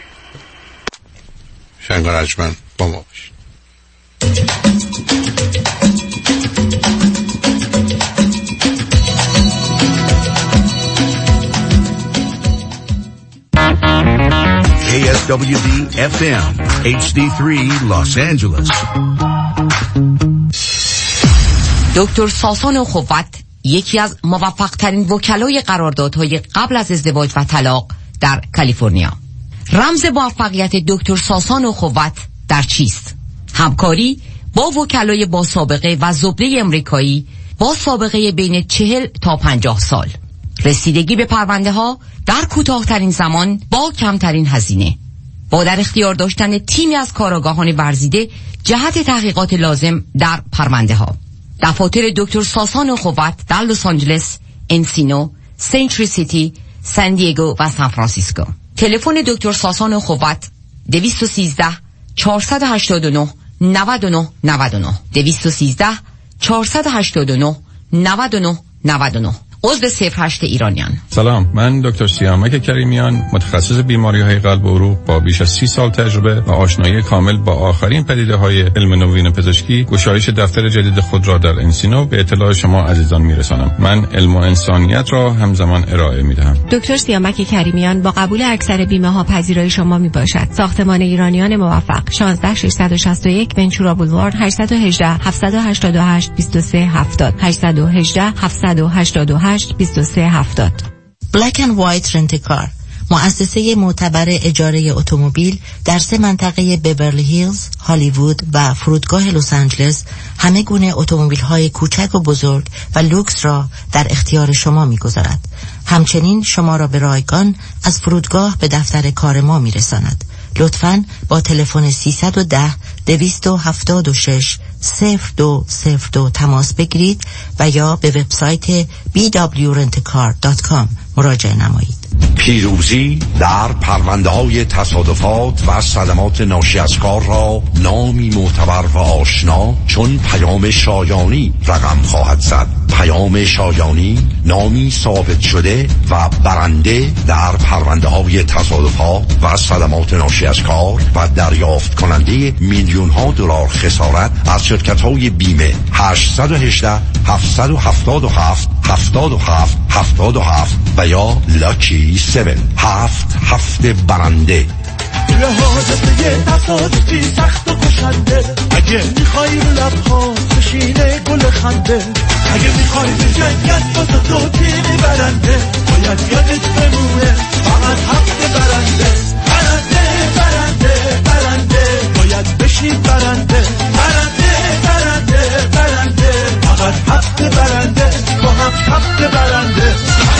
[SPEAKER 3] شنگ رجمن با ما باشید.
[SPEAKER 2] KSWD FM HD3 Los Angeles.
[SPEAKER 17] دکتر ساسان خوبت یکی از موفق ترین وکلای قراردادهای قبل از ازدواج و طلاق در کالیفرنیا. رمز موفقیت دکتر ساسان خوبت در چیست؟ همکاری با وکلای با سابقه و زبده امریکایی با سابقه بین 40 تا 50 سال. رسیدگی به پرونده ها در کوتاه‌ترین زمان با کمترین هزینه. با در اختیار داشتن تیمی از کارآگاهان ورزیده جهت تحقیقات لازم در پرونده ها. دفاتر دکتر ساسان خوبت در لس آنجلس، انسینو، سنتری سیتی، سان دیگو و سان فرانسیسکو. تلفن دکتر ساسان خوبت 213 489 99 99 213 489 99 99. عضو 08 ایرانیان.
[SPEAKER 18] سلام، من دکتر سیامک کریمیان، متخصص بیماری‌های قلب و عروق با بیش از 30 سال تجربه و آشنایی کامل با آخرین پدیده‌های علم نوین پزشکی، گشایش دفتر جدید خود را در انسینو به اطلاع شما عزیزان میرسانم. من علم و انسانیت را همزمان ارائه میدهم.
[SPEAKER 19] دکتر سیامک کریمیان با قبول اکثر بیمه‌ها پذیرای شما میباشد. ساختمان ایرانیان موفق 16661 ونچورا بولوارد 818 788 2370 818 788 2370.
[SPEAKER 20] Black and White Rent-A-Car، مؤسسه معتبر اجاره اتومبیل در 3 منطقه بیورلی هیلز، هالیوود و فرودگاه لس آنجلس همه گونه اتومبیل‌های کوچک و بزرگ و لوکس را در اختیار شما می‌گذارد. همچنین شما را به رایگان از فرودگاه به دفتر کار ما می‌رساند. لطفاً با تلفن 310 276 0202 تماس بگیرید و یا به وبسایت bwrentcar.com مراجعه نمایید.
[SPEAKER 10] پیروزی در پرونده‌های تصادفات و صدمات ناشی از کار را نامی معتبر و آشنا چون پیام شایانی رقم خواهد زد. پیام شایانی نامی ثابت شده و برنده در پرونده‌های تصادفات و صدمات ناشی از کار و دریافت کننده میلیون‌ها دلار خسارت از شرکت‌های بیمه. 818 777 77 77 و یا لاکی 7 هفته برنده.
[SPEAKER 9] حادثه یه تصادفی سخت و کشنده، اگه میخوای رو لبها بشینه گل خنده، اگه میخوای به جنگت واسه تو تیمی برنده، باید یادت بمونه فقط هفته برنده. برنده برنده برنده باید بشین برنده. برنده برنده برنده فقط هفته برنده با هم هفته برنده.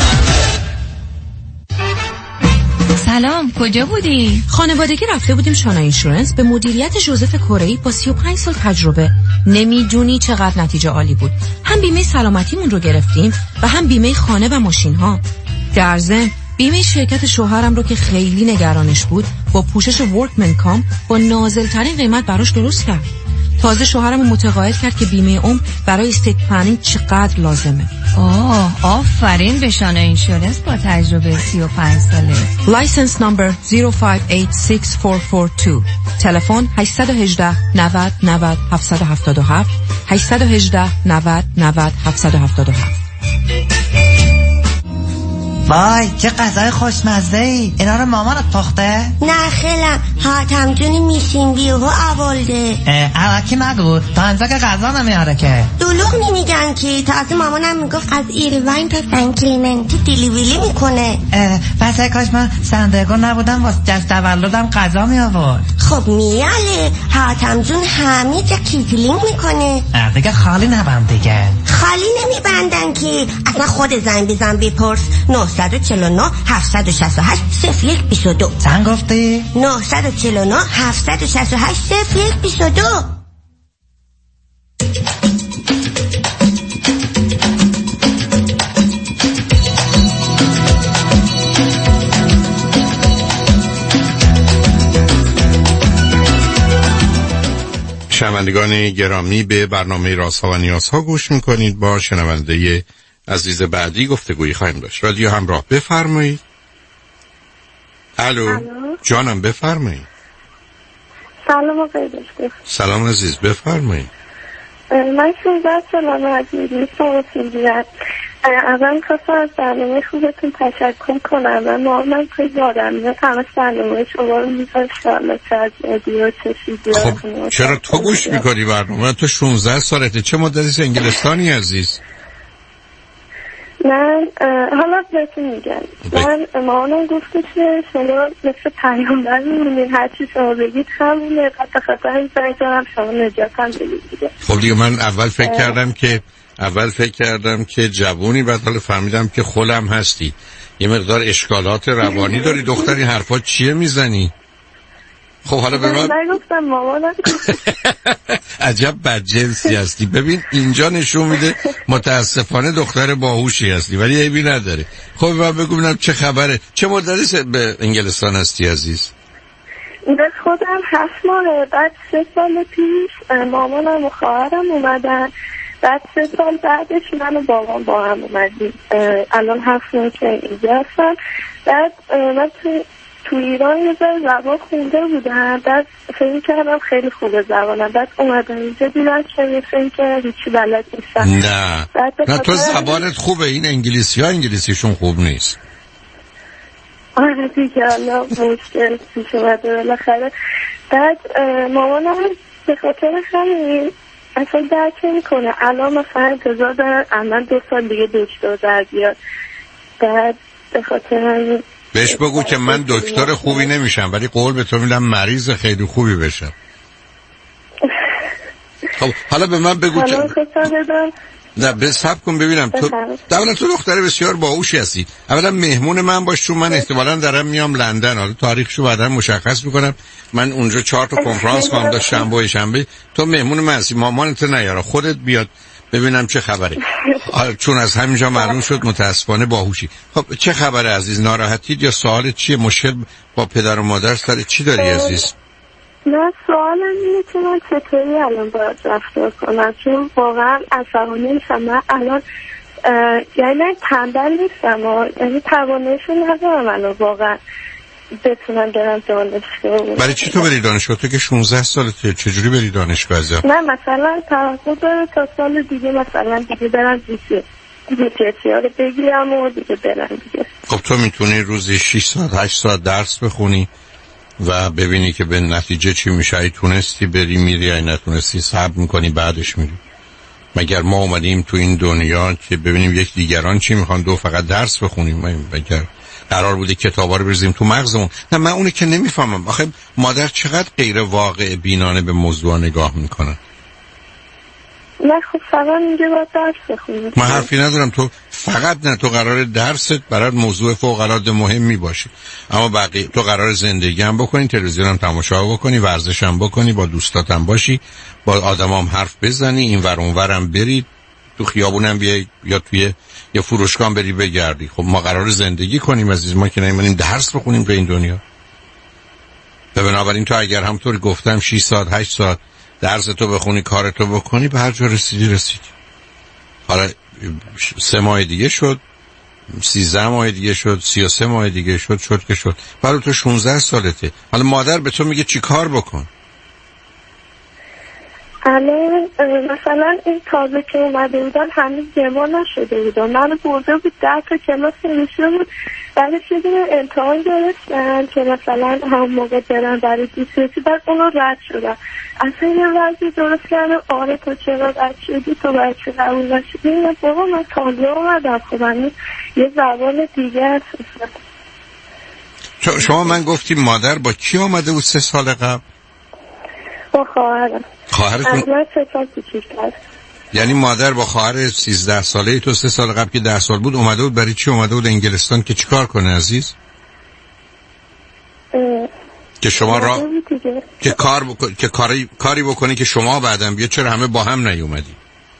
[SPEAKER 21] سلام، کجا بودی؟ خانوادگی رفته بودیم شانا اینشورنس به مدیریت جوزف کره‌ای با 35 سال تجربه. نمیدونی چقدر نتیجه عالی بود. هم بیمه سلامتیمون رو گرفتیم و هم بیمه خانه و ماشین ها. در ضمن بیمه شرکت شوهرم رو که خیلی نگرانش بود با پوشش ورکمن کام با نازل‌ترین قیمت براش درست کرد. تازه شوهرم متقاعد کرد که بیمه برای استیت پلنینگ چقدر لازمه.
[SPEAKER 22] آفرین به شانا اینشورنس با تجربه 35 ساله.
[SPEAKER 21] لایسنس نمبر 05864442. تلفن 818 90 90 777 818 90 90 777.
[SPEAKER 23] وای چه غذای خوشمزه ای. اینا رو مامانت پخته؟
[SPEAKER 24] نه خیلم حاتم جونی میشین بیهو اولده.
[SPEAKER 23] الکی نگو تا انزا که غذا نمیاره که.
[SPEAKER 24] دلوغ نمیگن که تازه مامانم میگفت از ایروین تا سن کلیمنتی دیلیوری میکنه.
[SPEAKER 23] پس کاش من سندگو نبودم واسه جشن تولدم غذا می آورد.
[SPEAKER 24] خب میاله حاتم جون همه جا کیتلینگ میکنه.
[SPEAKER 23] دیگه خالی نبم دیگه.
[SPEAKER 24] خالی نمیبندن که اصلا خود زنگ بزن بپرس. 949 768 0122.
[SPEAKER 23] چند گفتی؟
[SPEAKER 24] 949 768 0122.
[SPEAKER 3] شب شنوندگان گرامی، به برنامه رازها و نیازها گوش میکنید. با شنونده عزیز بعدی گفتگویی خواهیم داشت. رادیو همراه، بفرمایید. الو جانم، بفرمایید.
[SPEAKER 1] سلام آقای دکتر.
[SPEAKER 3] سلام عزیز، بفرمایید.
[SPEAKER 1] من 16 سالم عزیز، میتونم سیدیت. اول خواستم از برنامه خوبتون تشکر کنم و من خیلی آدم همه برنامه شما رو میذاشتم چه از ادیو چه سیدیو.
[SPEAKER 3] خب چرا تو گوش میکنی برنامه؟ تو 16 سالته، چه مدتی انگلستانی عزیز؟
[SPEAKER 1] من حالا بهتون میگم، من مامانم گفته که شما مثل پیامبر میمونین، هرچی شما بگید همونه، قطع خطا هم زنگارم شما نجات هم بگید دیگه.
[SPEAKER 3] خب دیگه من اول فکر کردم که جوونی، بعد حالا فهمیدم که خولم هستی، یه مقدار اشکالات روانی داری دختری، حرفا چیه میزنی؟ خب حالا به من
[SPEAKER 1] نگفتم، مامانم
[SPEAKER 3] عجب بدجنسی هستی. ببین اینجا نشون میده متاسفانه دختر باهوشی هستی ولی عیبی نداره. خب من بگو ببینم چه خبره، چه مدتی به انگلستان هستی عزیز؟
[SPEAKER 1] به خودم 7 ماه، بعد 3 سال پیش مامانم و خواهرم اومدن، بعد 3 سال بعدش من و بابام با هم اومدیم. الان 7 ماه که اینجا هستم. بعد من تو ایران یه زبان خونده بودم، بعد فکر کردم خیلی خوبه زبانم، بعد اومدم اینجا دیدم که فکر کردم هیچی بلد نیستم.
[SPEAKER 3] نه تو زبانت خوبه، این انگلیسی ها انگلیسیشون خوب نیست.
[SPEAKER 1] آره دیگه الان مشکل پیش اومده بالاخره. بعد مامانم به خاطر همین اصلا درک نمی‌کنه. الان مثلا انتظار دارن من 2 سال دیگه دکتر در بیاد. بعد به خاطر همین
[SPEAKER 3] بهش بگو که من دکتر خوبی نمیشم ولی قول به تو میدم مریض خیلی خوبی بشم. خب حالا به من بگو که نه به صبر کن ببینم. تو دختر بسیار باهوشی هستی. اولا مهمون من باش، چون من احتمالاً دارم میام لندن، حالا تاریخشو بعدا مشخص میکنم. من اونجا 4 تا کنفرانس خواهم داشت شنبه. تو مهمون من هستی، مامانت نیار، خودت بیاد ببینم چه خبره. چون از همینجا معلوم شد متاسفانه باهوشی. خب چه خبره عزیز؟ ناراحتید یا سوال چیه؟ مشکل با پدر و مادر سر چی داری عزیز؟
[SPEAKER 1] نه سوالم اینه که من چطوری الان باید رفتار کنم، چون واقعا عصبانی میشم. من الان یعنی تنبل نیستم، یعنی تواناییشو ندارم الان واقعا بتونم برم دانشگاه.
[SPEAKER 3] برای چی تو بری دانشگاه؟ تو که 16 سالته، چجوری بری دانشگاه عزیزم؟
[SPEAKER 1] نه مثلا توقع داره تا سال دیگه مثلا دیگه برم جیسی ها رو بگیرم و دیگه برم دیگه.
[SPEAKER 3] خب تو میتونی روزی 6 ساعت 8 ساعت درس بخونی و ببینی که به نتیجه چی میشه. ای تونستی بری میری، ای نتونستی صبر میکنی بعدش میری. مگر ما اومدیم تو این دنیا که ببینیم یک دیگران چی میخوان، دو فقط درس بخونیم؟ مگر قرار بوده کتابا رو بریزیم تو مغزمون؟ نه من اونی که نمیفهمم، آخه مادر چقدر غیر واقع بینانه به موضوع نگاه میکنن.
[SPEAKER 1] نه خب فقط میگه باید درس بخونی.
[SPEAKER 3] من حرفی ندارم، تو فقط نه، تو قرار درست برات موضوع فوق العاده مهمی باشه، اما بقیه تو قرار زندگی هم بکنی، تلویزیون هم تماشا بکنی، ورزش هم بکنی، با دوستات هم باشی، با آدمام حرف بزنی، این ور اون ورم بری، تو خیابونم بیای یا توی یا فروشگاه بری بگردی. خب ما قرار زندگی کنیم عزیز، ما که نمی‌مونیم درس بخونیم تو این دنیا. بنابراین تو اگر همونطور گفتم 6 ساعت 8 ساعت درس تو بخونی، کارتو بکنی، به هر جا رسیدی. حالا 3 ماه دیگه شد، 13 ماه دیگه شد، 33 ماه دیگه شد که شد. برای تو 16 سالته. حالا مادر به تو میگه چی کار بکن؟
[SPEAKER 1] الان مثلا این تازه که اومده بودن هنوز جمع نشده بودن، منو برده بود 10 تا کلاس نمیشه بود، بعدش یه دونه امتحان گرفتن که مثلا هم موقع برن برای دیسیسی، بعد اونو رد شدن. اصلا یه وضعی درست کردم، آره تو چرا رد شدی، تو باید چه قبول نشدی؟ نه بابا من تازه اومدم، خب من یه زبان دیگه هست.
[SPEAKER 3] شما من گفتیم مادر با کی آمده بود 3 سال قبل؟
[SPEAKER 1] با خواهرم.
[SPEAKER 3] خواهرتون؟
[SPEAKER 1] از من 3 سال کوچیک‌تر.
[SPEAKER 3] یعنی مادر با خواهر 13 ساله تو 3 سال قبل که 10 سال بود اومده بود. برای چی اومده بود انگلستان؟ که چیکار کنه عزیز؟ که شما را که کاری بکنی که شما بعدم بیا. چرا همه با هم نیومدی؟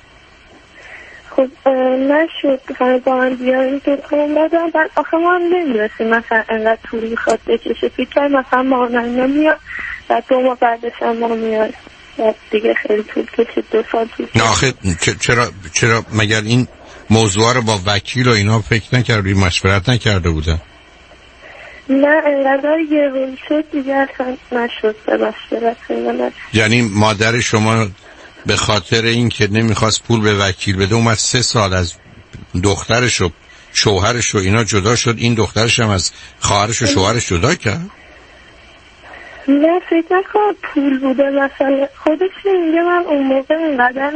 [SPEAKER 1] خب نشد همه با هم بیاریم که کنم بدم. بعد آخه ما هم نمیرسیم مثلا انقدر طول میخواد بکشه. فکر کنم مثلا ما نمیاد بعد 2 ماه بعدش هم ما میاد. دیگه خیلی طول کشید 2 سال طول کشید.
[SPEAKER 3] نه آخه چرا مگر این موضوع رو با وکیل و اینا فکر نکردی، مشورت نکرده بودن؟
[SPEAKER 1] نه انقدر یه روز شد دیگه اصلا نشد به مشورت.
[SPEAKER 3] یعنی مادر شما به خاطر این که نمیخواست پول به وکیل بده اومد 3 سال از دخترش و شوهرش و اینا جدا شد، این دخترش هم از خواهرش و شوهرش جدا کرد؟
[SPEAKER 1] نه فکر نکنم پول بوده، مثلا خودش میگه من اون موقع اینقدر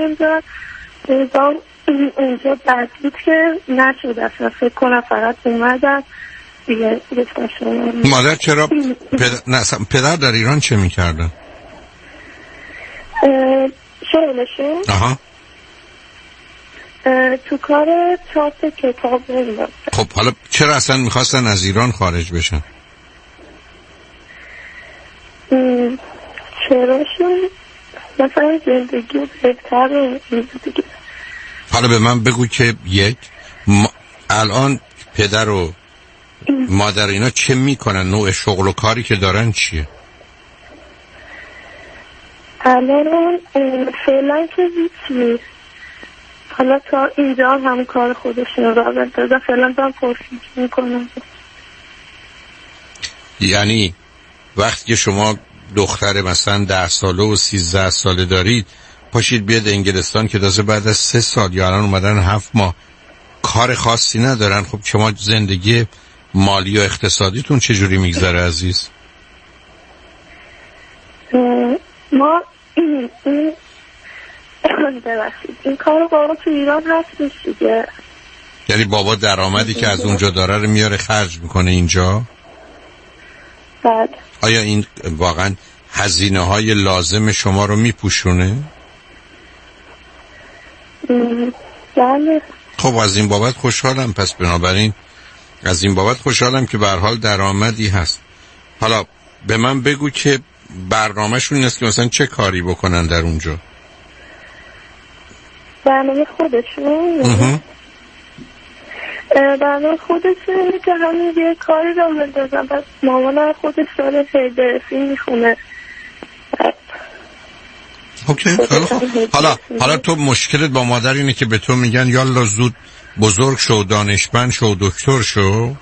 [SPEAKER 1] اونجا بد بود که نشد اصلا، فکر کنم فقط اومدم دیگه گفتم شما.
[SPEAKER 3] مادر چرا پدر در ایران چه میکردن؟
[SPEAKER 1] شغلشون؟
[SPEAKER 3] آها.
[SPEAKER 1] تو کار چاپ کتاب بود.
[SPEAKER 3] خب حالا چرا اصلا میخواستن از ایران خارج بشن؟
[SPEAKER 1] چراشون مثلا زندگی بهتر دیگه.
[SPEAKER 3] حالا به من بگو که الان پدر و مادر اینا چه میکنن؟ نوع شغل و کاری که دارن چیه؟
[SPEAKER 1] الان فعلا که هیچ، حالا تا اینجا هم کار خودشون رو بندازن، فعلا دارم پرسیج میکنم.
[SPEAKER 3] یعنی وقتی که شما دختر مثلا 10 ساله و 13 ساله دارید پاشید بیاد انگلستان که تازه بعد از 3 سال یا الان اومدن 7 ماه کار خاصی ندارن، خب شما زندگی مالی و اقتصادیتون چجوری میگذره عزیز؟
[SPEAKER 1] ما این کار بابا تو ایران هستش دیگه.
[SPEAKER 3] یعنی بابا درآمدی که از اونجا داره رو میاره خرج میکنه اینجا؟
[SPEAKER 1] بله.
[SPEAKER 3] آیا این واقعا هزینه های لازم شما رو میپوشونه؟
[SPEAKER 1] بله.
[SPEAKER 3] خب از این بابت خوشحالم، پس بنابراین از این بابت خوشحالم که به هر حال درآمدی هست. حالا به من بگو که برنامه‌شون این است که مثلا چه کاری بکنن در اونجا؟
[SPEAKER 1] برنامه خودشون برنامه خودشون که همین یه کاری رو بندازن، پس مامانم خودش داره هیدرسی میخونه.
[SPEAKER 3] اوکی. حالا تو مشکلت با مادر اینه که به تو میگن یالا زود بزرگ شو، دانشمند شو، دکتر شو.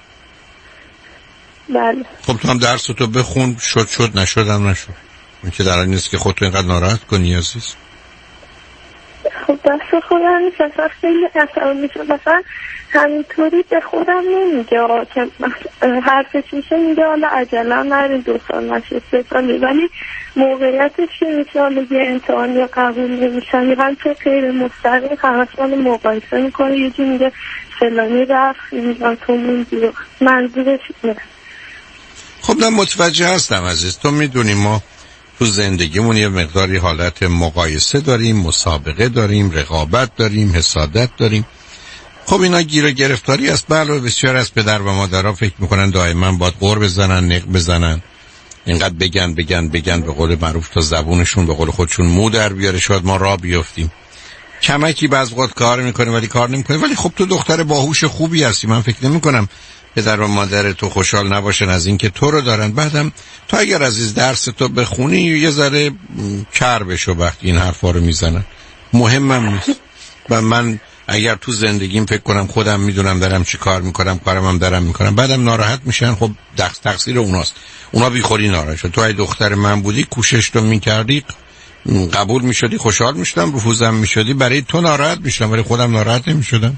[SPEAKER 1] بله.
[SPEAKER 3] خب تو هم درس تو بخون، شد نشدم نشد. این که در این نیست که خودتو اینقدر ناراحت کنی عزیز.
[SPEAKER 1] خب دست خودم نیست، اصلا خیلی اصلا میشه، مثلا همینطوری به خودم نمیگه که حرفش میشه میگه حالا عجله نرین 2 سال نشه 3 سال، ولی موقعیتش که میشه حالا یه امتحان یا قبول نمیشن یا هم چه غیر مستقیم همشون مقایسه میکنه، یه جی میگه فلانی رفت میگن تو موندی، منظورش نه.
[SPEAKER 3] خب من متوجه هستم عزیز، تو میدونی ما تو زندگیمون یه مقداری حالت مقایسه داریم، مسابقه داریم، رقابت داریم، حسادت داریم. خب اینا گیر و گرفتاری است. بله بسیار از پدر و مادرها فکر میکنن دائما باید غر بزنن، نق بزنن، اینقدر بگن به قول معروف تا زبونشون به قول خودشون مو در بیاره شاید ما راه بیافتیم. کمکی بعض وقت کار میکنه ولی کار نمیکنه. ولی خب تو دختر باهوش خوبی هستی، من فکر نمیکنم پدر و مادر تو خوشحال نباشن از اینکه تو رو دارن. بعدم تو اگر عزیز درس تو بخونی یه ذره کر بشو وقتی این حرفا رو میزنن، مهمم نیست. و من اگر تو زندگیم فکر کنم خودم میدونم دارم چی کار میکنم، کارم هم دارم میکنم، بعدم ناراحت میشن، خب تقصیر اوناست، اونا بیخودی ناراحت شد. تو ای دختر من بودی کوشش تو میکردی، قبول میشدی، خوشحال میشدم، رفوزم میشدی، برای تو ناراحت میشدم ولی خودم ناراحت نمیشدم.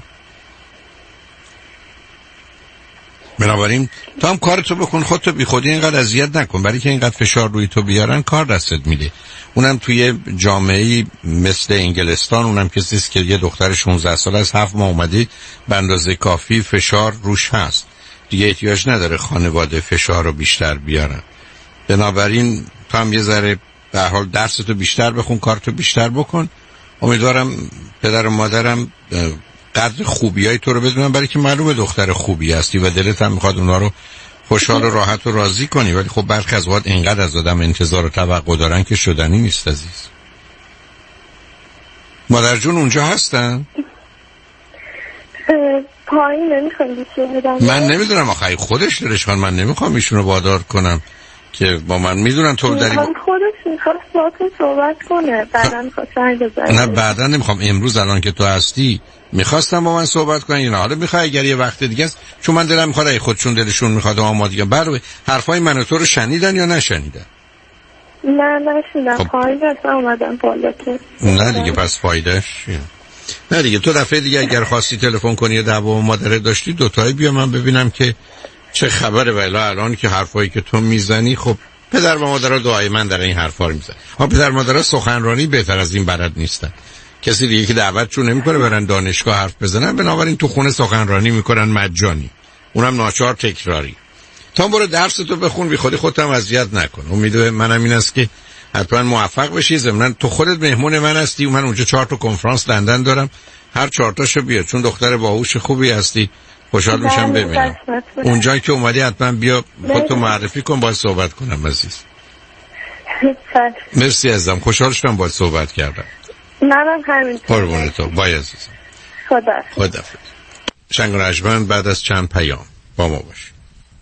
[SPEAKER 3] بنابراین تو هم کارتو بکن، خودتو بیخودی اینقدر اذیت نکن، برای که اینقدر فشار روی تو بیارن کار دستت میده. اونم توی جامعه‌ای مثل انگلستان، اونم کسی است که یه دختر 16 ساله از 7 ماه اومده، به اندازه کافی فشار روش هست، دیگه احتیاج نداره خانواده فشار رو بیشتر بیارن. بنابراین تو هم یه ذره به هر حال درستو بیشتر بخون، کارتو بیشتر بکن. امیدوارم پدر و مادرم قدر خوبیای تو رو بدونن، برای که معلومه دختر خوبی هستی و دلت هم میخواد اونا رو خوشحال و راحت و راضی کنی، ولی خب برخی از وقت اینقدر از آدم انتظار و توقع دارن که شدنی نیست عزیز. مادر جون اونجا هستن؟
[SPEAKER 1] پایین نمیخوام بیشون بدم.
[SPEAKER 3] من نمیدونم آخه خودش دلش خواد، من نمیخوام ایشون رو وادار کنم که با من میدونن تو داری
[SPEAKER 1] خودش میخواست با تو صحبت کنه، بعدا میخواست زنگ بزنه.
[SPEAKER 3] نه بعدا نمیخوام، امروز الان که تو هستی میخواستم با من صحبت کنن یا حالا میخوای اگر یه وقت دیگه است، چون من دلم میخواد ای خودشون دلشون میخواد ما دیگه برای حرفای من و تو رو شنیدن یا نشنیدن؟
[SPEAKER 1] نه نشیدم. پایین است اومدم بالا که
[SPEAKER 3] نه دیگه پس فایدهش چیه؟ نه دیگه تو دفعه دیگه اگر خواستی تلفن کنی یا دعوا با مادرت داشتی دوتایی بیا من ببینم که چه خبره. ولی الان که حرفایی که تو میزنی خب پدر و مادرها دعای من در این حرفا رو میزنن. ها پدر و مادرها سخنرانی بهتر از این بلد نیستن. کسی دیگه که دعوتشون نمیکنه برن دانشگاه حرف بزنن، بنابراین تو خونه سخنرانی میکنن مجانی، اونم ناچار تکراری. تا برو درس تو بخون، بی خودی خودت هم اذیت نکن. امید منم این است که حتما موفق بشی. ضمن تو خودت مهمون من هستی و من اونجا 4 تا کنفرانس لندن دارم، هر 4 تاشو بیا، چون دختر باهوش خوبی هستی، خوشحال میشم ببینم. اونجا که اومدی حتما بیا خودتو معرفی کن، باهات صحبت کنم عزیز. مرسی عزیزم، خوشحال شدم باهات صحبت کردم.
[SPEAKER 1] منم همینطور.
[SPEAKER 3] قربون تو، بای عزیزم. خدا شنگ و رجمن بعد از چند پیام با ما باش.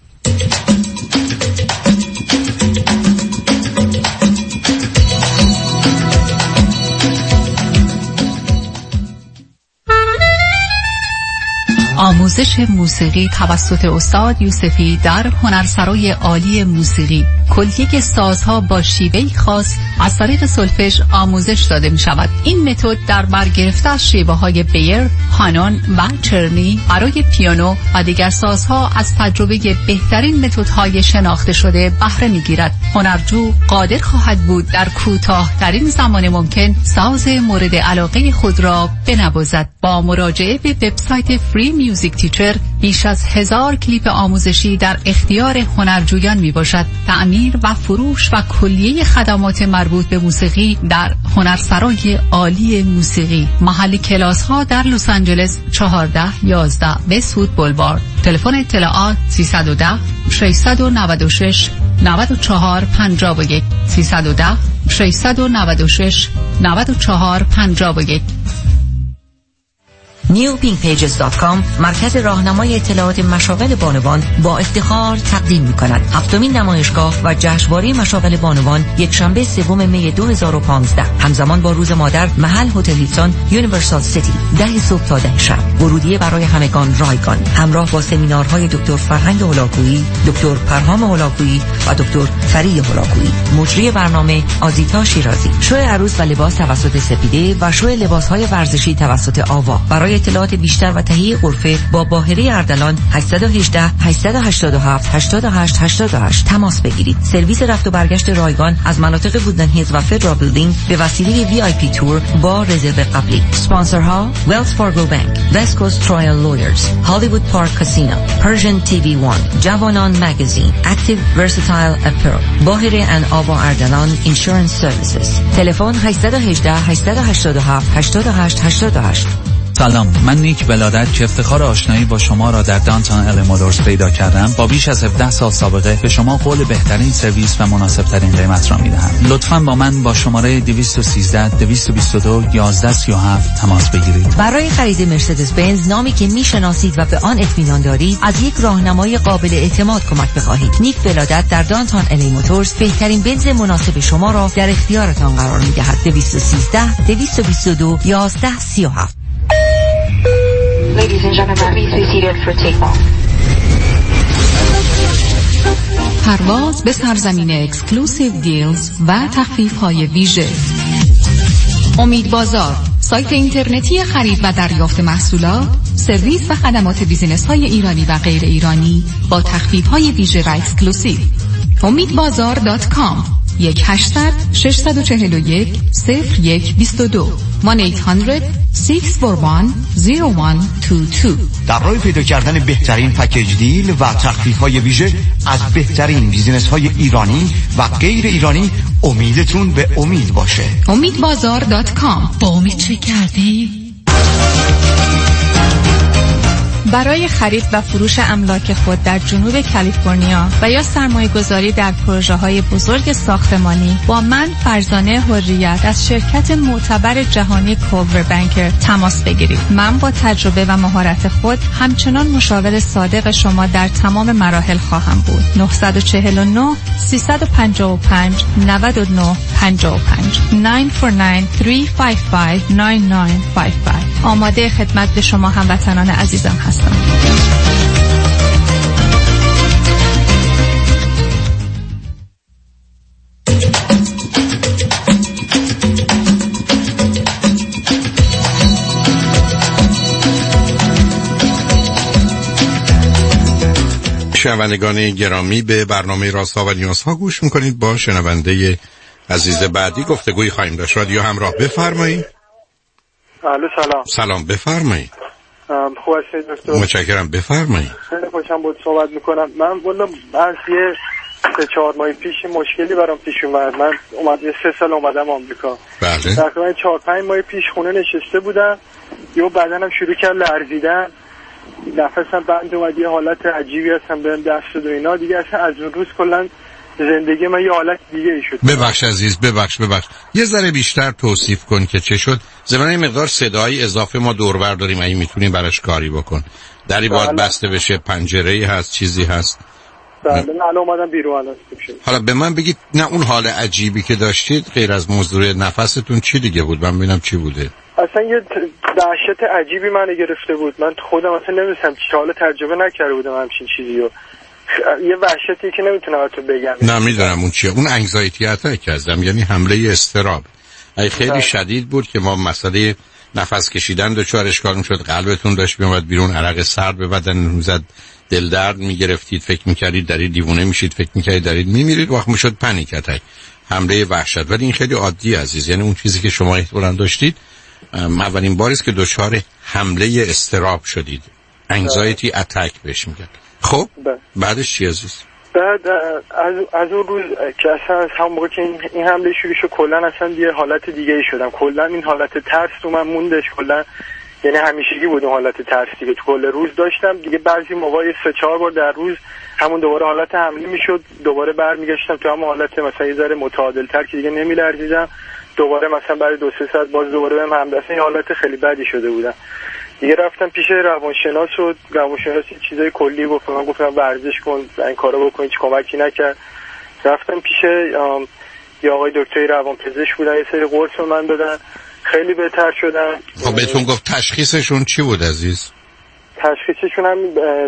[SPEAKER 6] آموزش موسیقی توسط استاد یوسفی در هنرسرای عالی موسیقی. کلیه سازها با شیوهی خاص از طریق سولفژ آموزش داده می شود. این متد در برگرفته از شیوه های بیر، هانون و چرنی برای پیانو و دیگر سازها از تجربه بهترین متدهای شناخته شده بهره می گیرد. هنرجو قادر خواهد بود در کوتاه‌ترین زمان ممکن ساز مورد علاقه خود را بنوازد. با مراجعه به وبسایت فری میوزیک تیچر بیش از 1000 کلیپ آموزشی در اختیار هنرجویان می باشد. تعمیر و فروش و کلیه خدمات مربوط به موسیقی در هنرسرای عالی موسیقی. محل کلاس ها در لس آنجلس 1411 وست‌وود بولوارد. تلفن اطلاعات 310 696 9451 310 696 9451.
[SPEAKER 17] newpinkpages.com مرکز راهنمای اطلاعات مشاغل بانوان با افتخار تقدیم می‌کند 7مین نمایشگاه و جشنواره مشاغل بانوان یکشنبه 3 می 2015 همزمان با روز مادر محل هتل هیلتون یونیورسال سیتی 10 صبح تا 10 شب. ورودیه برای همگان رایگان همراه با سمینارهای دکتر فرهنگ هولاکویی، دکتر پرهام هولاکویی و دکتر فرید هولاکویی. مجری برنامه آزیتا شیرازی. شو عروس و لباس توسط سپیده و شو لباس‌های ورزشی توسط آوا. برای اطلاعات بیشتر و تهیه غرفه با باهره اردلان 818 887 8888 تماس بگیرید. سرویس رفت و برگشت رایگان از مناطق وودن هیلز و فدرال بیلدینگ به وسیله VIP تور با رزرو قبلی. اسپانسرها Wells Fargo Bank, West Coast Trial Lawyers, Hollywood Park Casino, Persian TV1, جوانان مگزین, Active Versatile Apparel, باهره and آوا اردلان Insurance Services. تلفن 818 887 8888.
[SPEAKER 5] سلام، من نیک ولادت که افتخار آشنایی با شما را در دانتون ال مولورز پیدا کردم با بیش از 17 سال سابقه به شما قول بهترین سرویس و مناسب ترین قیمت را میدهم. لطفاً با من با شماره 213 222 1137 تماس بگیرید.
[SPEAKER 17] برای خرید مرسدس بنز نامی که میشناسید و به آن اطمینان دارید از یک راهنمای قابل اعتماد کمک بخواهید. نیک ولادت در دانتون ال مولورز بهترین بنز مناسب شما را در اختیارتان قرار میدهد. 213 222 1137.
[SPEAKER 7] Ladies and gentlemen, please be seated for takeoff.
[SPEAKER 6] پرواز به سرزمین اکسکلوسیو دیلز و تخفیف‌های ویژه. امید بازار، سایت اینترنتی خرید و دریافت محصولات، سرویس و خدمات بیزینس‌های ایرانی و غیر ایرانی با تخفیف‌های ویژه و اکسکلوسیو. امidbazar.com 1-800-641-0122 1-800-641-0122.
[SPEAKER 8] در راه پیدا کردن بهترین پکیج دیل و تخفیف‌های ویژه از بهترین بیزینس‌های ایرانی و غیر ایرانی، امیدتون به امید باشه.
[SPEAKER 6] امidbazar.com.
[SPEAKER 20] با امید چه کردی؟
[SPEAKER 4] برای خرید و فروش املاک خود در جنوب کالیفرنیا و یا سرمایه‌گذاری در پروژه‌های بزرگ ساختمانی با من فرزانه حریت از شرکت معتبر جهانی کولور بانکر تماس بگیرید. من با تجربه و مهارت خود همچنان مشاور صادق شما در تمام مراحل خواهم بود. 949 355 99 55 949-355-9955. آماده خدمت به شما هموطنان عزیزم هستم.
[SPEAKER 3] شنوندگان گرامی، به برنامه رازها و نیازها گوش میکنید. با شنونده عزیز بعدی گفتگوی خواهیم داشت. رادیو همراه، بفرمایید.
[SPEAKER 11] الو سلام.
[SPEAKER 3] سلام، بفرمایید.
[SPEAKER 11] خوب هستید دکتر؟
[SPEAKER 3] متشکرم، بفرمایید.
[SPEAKER 11] خیلی خوشم بود صحبت میکنم. من والا از یه 3-4 ماه پیش مشکلی برام پیش اومد. من 3 سال اومدم آمریکا.
[SPEAKER 3] بله.
[SPEAKER 11] تقریبا 4-5 ماه پیش خونه نشسته بودم، یهو بدنم شروع کرد لرزیدن، نفسم بند اومد، یه حالت عجیبی هستم بهم دست داد و اینا. دیگه اصلا از اون روز کلا زندگی من یه حالت دیگه ای شد.
[SPEAKER 3] ببخش عزیز، ببخش. یه ذره بیشتر توصیف کن که چه شد. زمانه مقدار صدایی اضافه ما دور بر داریم، اگه میتونی براش کاری بکن. دری باید بسته بشه، پنجره‌ای هست، چیزی هست؟
[SPEAKER 11] بله، من الان اومدم بیرون الان.
[SPEAKER 3] حالا به من بگید، نه اون حال عجیبی که داشتید غیر از موضوع نفستون چی دیگه بود؟ من ببینم چی بوده.
[SPEAKER 11] اصلا یه دهشت عجیبی منو گرفته بود. من خودم اصلا نمی‌دونم چه حالا تجربه نکرده بودم همچین چیزی رو. یه وحشتی که نمیتونم تو بگم.
[SPEAKER 3] نه میدونم اون چیه. اون انگزایتی اتاک هستم، یعنی حمله اضطراب. اگه خیلی شدید بود که ما مسئله نفس کشیدن دچار اشکال میشد، قلبتون داشت میومد بیرون، عرق سرد به بدن میزد، دل درد میگرفتید، فکر میکردید دارید دیوونه میشید، فکر میکردید دارید میمیرید، وقت میشد پنیک اتاک، حمله وحشت. ولی این خیلی عادی عزیز، یعنی اون چیزی که شما احتمالاً داشتید اولین باری است که دچار حمله اضطراب شدید. انگزایتی اتاک بهش میگن. خب بعدش چی عزیز؟
[SPEAKER 11] بعد از اون روز که اصلا از همون موقع که این حمله شروع شد، کلا اصلا یه حالت دیگه ای شدم. کلا این حالت ترس تو من موندش، کلا یعنی همیشگی بود اون حالت ترسی که تو کل روز داشتم. دیگه بعضی موقع 3-4 بار در روز همون دوباره حالت حمله میشد، دوباره برمیگشتم تو همون حالت مثلا یه ذره معتدل‌تر که دیگه نمیلرزیدم، دوباره مثلا بعد 2-3 ساعت باز دوباره بهم حمله. اصلا یه حالت خیلی بدی شده بودم. دیگه رفتم پیش روانشناس و روانشناس چیزای کلی گفت، من گفتم ورزش کن، این کارو بکن، هیچ کمکی نکرد. رفتم پیش یه آقای دکتری روانپزشک بودن، یه سری قرص به من دادن، خیلی بهتر شدن.
[SPEAKER 3] خب بهتون گفت تشخیصشون چی بود عزیز؟
[SPEAKER 11] تشخیصشون هم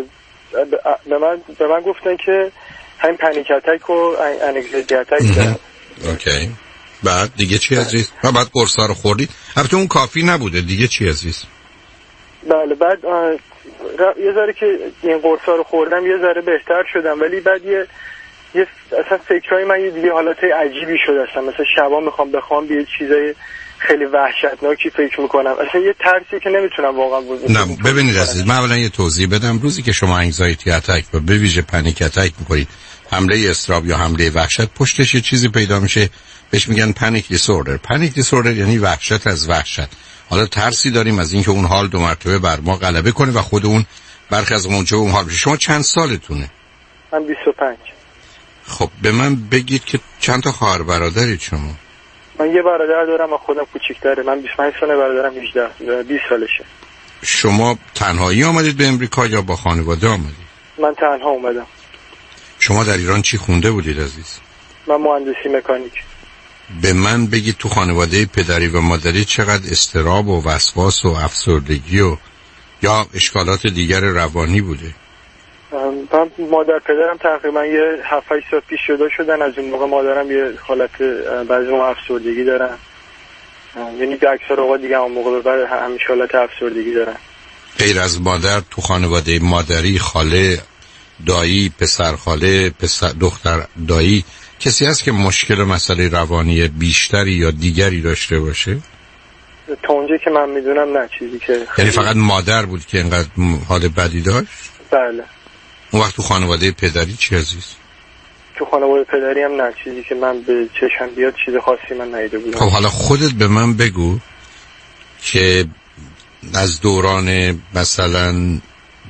[SPEAKER 11] به من گفتن که همین پنیک اتاک و انگزایتی اتاک دارن.
[SPEAKER 3] اوکی. بعد دیگه چی عزیز؟ بعد قرصا رو خوردید؟ البته اون کافی نبوده، دیگه چی عزیز؟
[SPEAKER 11] بله، بعد یه ذره که این قرصا رو خوردم یه ذره بهتر شدم، ولی بعد یه اصلا فکرهای من یه دیگه حالت عجیبی شد. اصلا مثلا شبا میخوام بخوام یه چیزای خیلی وحشتناکی فکر میکنم. اصلا یه ترسی که نمیتونم واقعا وجود.
[SPEAKER 3] نه ببینید عزیز، من اولا یه توضیح بدم. روزی که شما انگزایتی اتاک و به ویژه پنیک اتاک میکنید، حمله اضطراب یا حمله وحشت، پشتش یه چیزی پیدا میشه بهش میگن پنیک دیسوردر. پنیک دیسوردر یعنی وحشت از وحشت. حالا ترسی داریم از اینکه اون حال 2 مرتبه بر ما غلبه کنه و خود اون برخی از موجب اون حال بشه. شما چند سالتونه؟
[SPEAKER 11] من 25.
[SPEAKER 3] خب به من بگید که چند تا خواهر برادرید شما؟
[SPEAKER 11] من یه برادر دارم و خودم کوچیک‌تره. من 25 ساله، برادرم 20 سالشه.
[SPEAKER 3] شما تنهایی آمدید به امریکا یا با خانواده آمدید؟
[SPEAKER 11] من تنها اومدم.
[SPEAKER 3] شما در ایران چی خونده بودید عزیز؟
[SPEAKER 11] من مهندسی مکانیک.
[SPEAKER 3] به من بگید تو خانواده پدری و مادری چقدر اضطراب و وسواس و افسردگی و یا اشکالات دیگر روانی بوده؟
[SPEAKER 11] من مادر پدرم تقریبا یه 7-8 سال پیش جدا شدن. از اون موقع مادرم یه حالت بعضی موقع افسردگی دارن، یعنی اکثر اوقات دیگه اون موقع بعد همیشه حالت افسردگی دارن.
[SPEAKER 3] غیر از مادر تو خانواده مادری، خاله، دایی، پسر خاله، دختر دایی، کسی هست که مشکل و مسئله روانی بیشتری یا دیگری داشته باشه؟
[SPEAKER 11] تا اونجا که من میدونم نه چیزی که
[SPEAKER 3] یعنی فقط مادر بود که اینقدر حال بدی داشت؟
[SPEAKER 11] بله.
[SPEAKER 3] اون وقت تو خانواده پدری چی عزیز؟
[SPEAKER 11] تو خانواده پدری هم نه چیزی که من به چشم بیاد چیز خاصی من ندیده بودم.
[SPEAKER 3] خب حالا خودت به من بگو که از دوران مثلا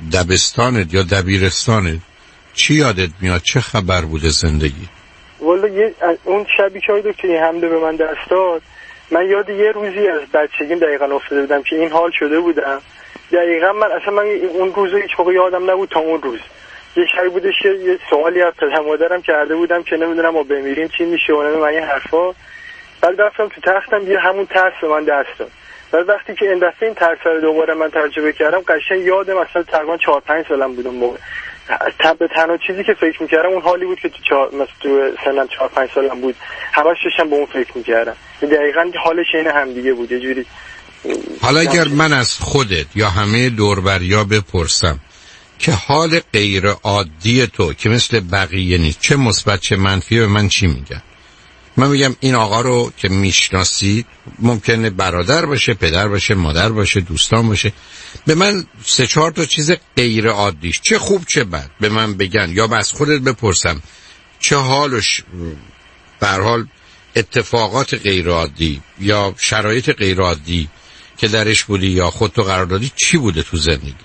[SPEAKER 3] دبستانت یا دبیرستانت چی یادت میاد؟ چه خبر بوده زندگی؟
[SPEAKER 11] والا اون شبی که دکتر این حمله به من دست داد، من یاد یه روزی از بچگیم دقیقا افتاده بودم که این حال شده بودم. دقیقا من اون روزو هیچ موقع یادم نبود تا اون روز. یه شبی بودش که یه سوالی از پدر مادرم کرده بودم که نمیدونم ما بمیریم چی میشه و من این حرفا. بعد رفتم تو تختم یه همون ترس به من دست داد. بعد وقتی که این دفعه این ترس رو دوباره من تجربه کردم قشنگ یادم مثلا تقریبا 4-5 سالم بود اون موقع. تنها چیزی که فکر میکردم اون حالی بود که تو سنم 4-5 سالم بود، همش داشتم به اون فکر میکردم. دقیقاً حالش این هم دیگه بود یه جوری.
[SPEAKER 3] حالا اگر من از خودت یا همه دوربریا بپرسم که حال غیر عادی تو که مثل بقیه نیست، چه مثبت چه منفی، به من چی میگن؟ من میگم این آقا رو که میشناسید ممکنه برادر باشه، پدر باشه، مادر باشه، دوستان باشه، به من 3-4 تا چیز غیر عادیش چه خوب چه بد به من بگن، یا از خودت بپرسم چه حالش به هر حال اتفاقات غیر عادی یا شرایط غیر عادی که درش بودی یا خودتو قرار دادی چی بوده تو زندگی؟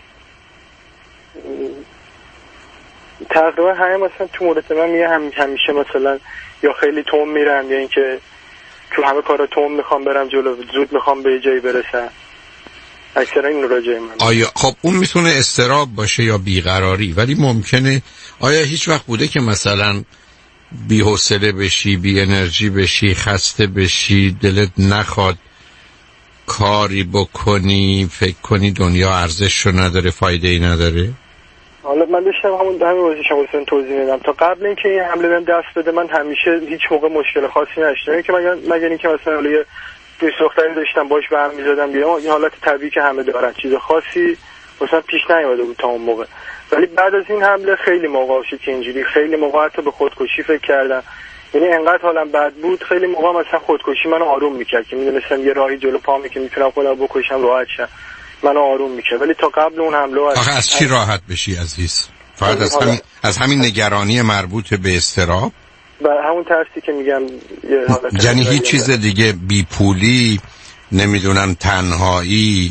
[SPEAKER 11] تقریبا همه مثلا تو مورد من میگه همیشه مثلا یا خیلی توم میرم یا اینکه تو همه کارا توم میخوام برم جلو، زود میخوام به جایی برسم. اکثرا این راجعه من.
[SPEAKER 3] آیا خب اون میتونه اضطراب باشه یا بیقراری، ولی ممکنه آیا هیچ وقت بوده که مثلا بی حوصله بشی، بی انرژی بشی، خسته بشی، دلت نخواد کاری بکنی، فکر کنی دنیا ارزششو نداره، فایده ای نداره؟
[SPEAKER 11] حالا من داشتم همین واسه شما توضیح میدم. تا قبل اینکه این حمله بهم دست بده من همیشه هیچ موقع مشکل خاصی نداشتم، که مگر اینکه مثلا حالا یه دوست دختری داشتم باش به هم میزدم بیام، این حالت طبیعی که همه دارن، چیز خاصی مثلا پیش نیومده بود تا اون موقع. ولی بعد از این حمله خیلی موقع شد که اینجوری، خیلی موقع حتی به خودکشی فکر کردم. یعنی انقدر حالم بد بود خیلی موقع مثلا خودکشی منو آروم میکرد که میدونستم یه راهی جلو پامه که میتونم خودم بکشم راحت شم، منو آروم میکرد. ولی تا قبل اون حمله
[SPEAKER 3] از چی راحت بشی عزیز؟ فقط از همین نگرانی مربوط به اضطراب
[SPEAKER 11] و همون ترسی که میگم یه حالت،
[SPEAKER 3] یعنی هیچ چیز دیگه، بی پولی، نمیدونم تنهایی،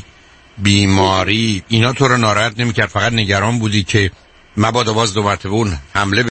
[SPEAKER 3] بیماری، اینا تو رو ناراحت نمیکرد؟ فقط نگران بودی که مبادا باز 2 مرتبه اون حمله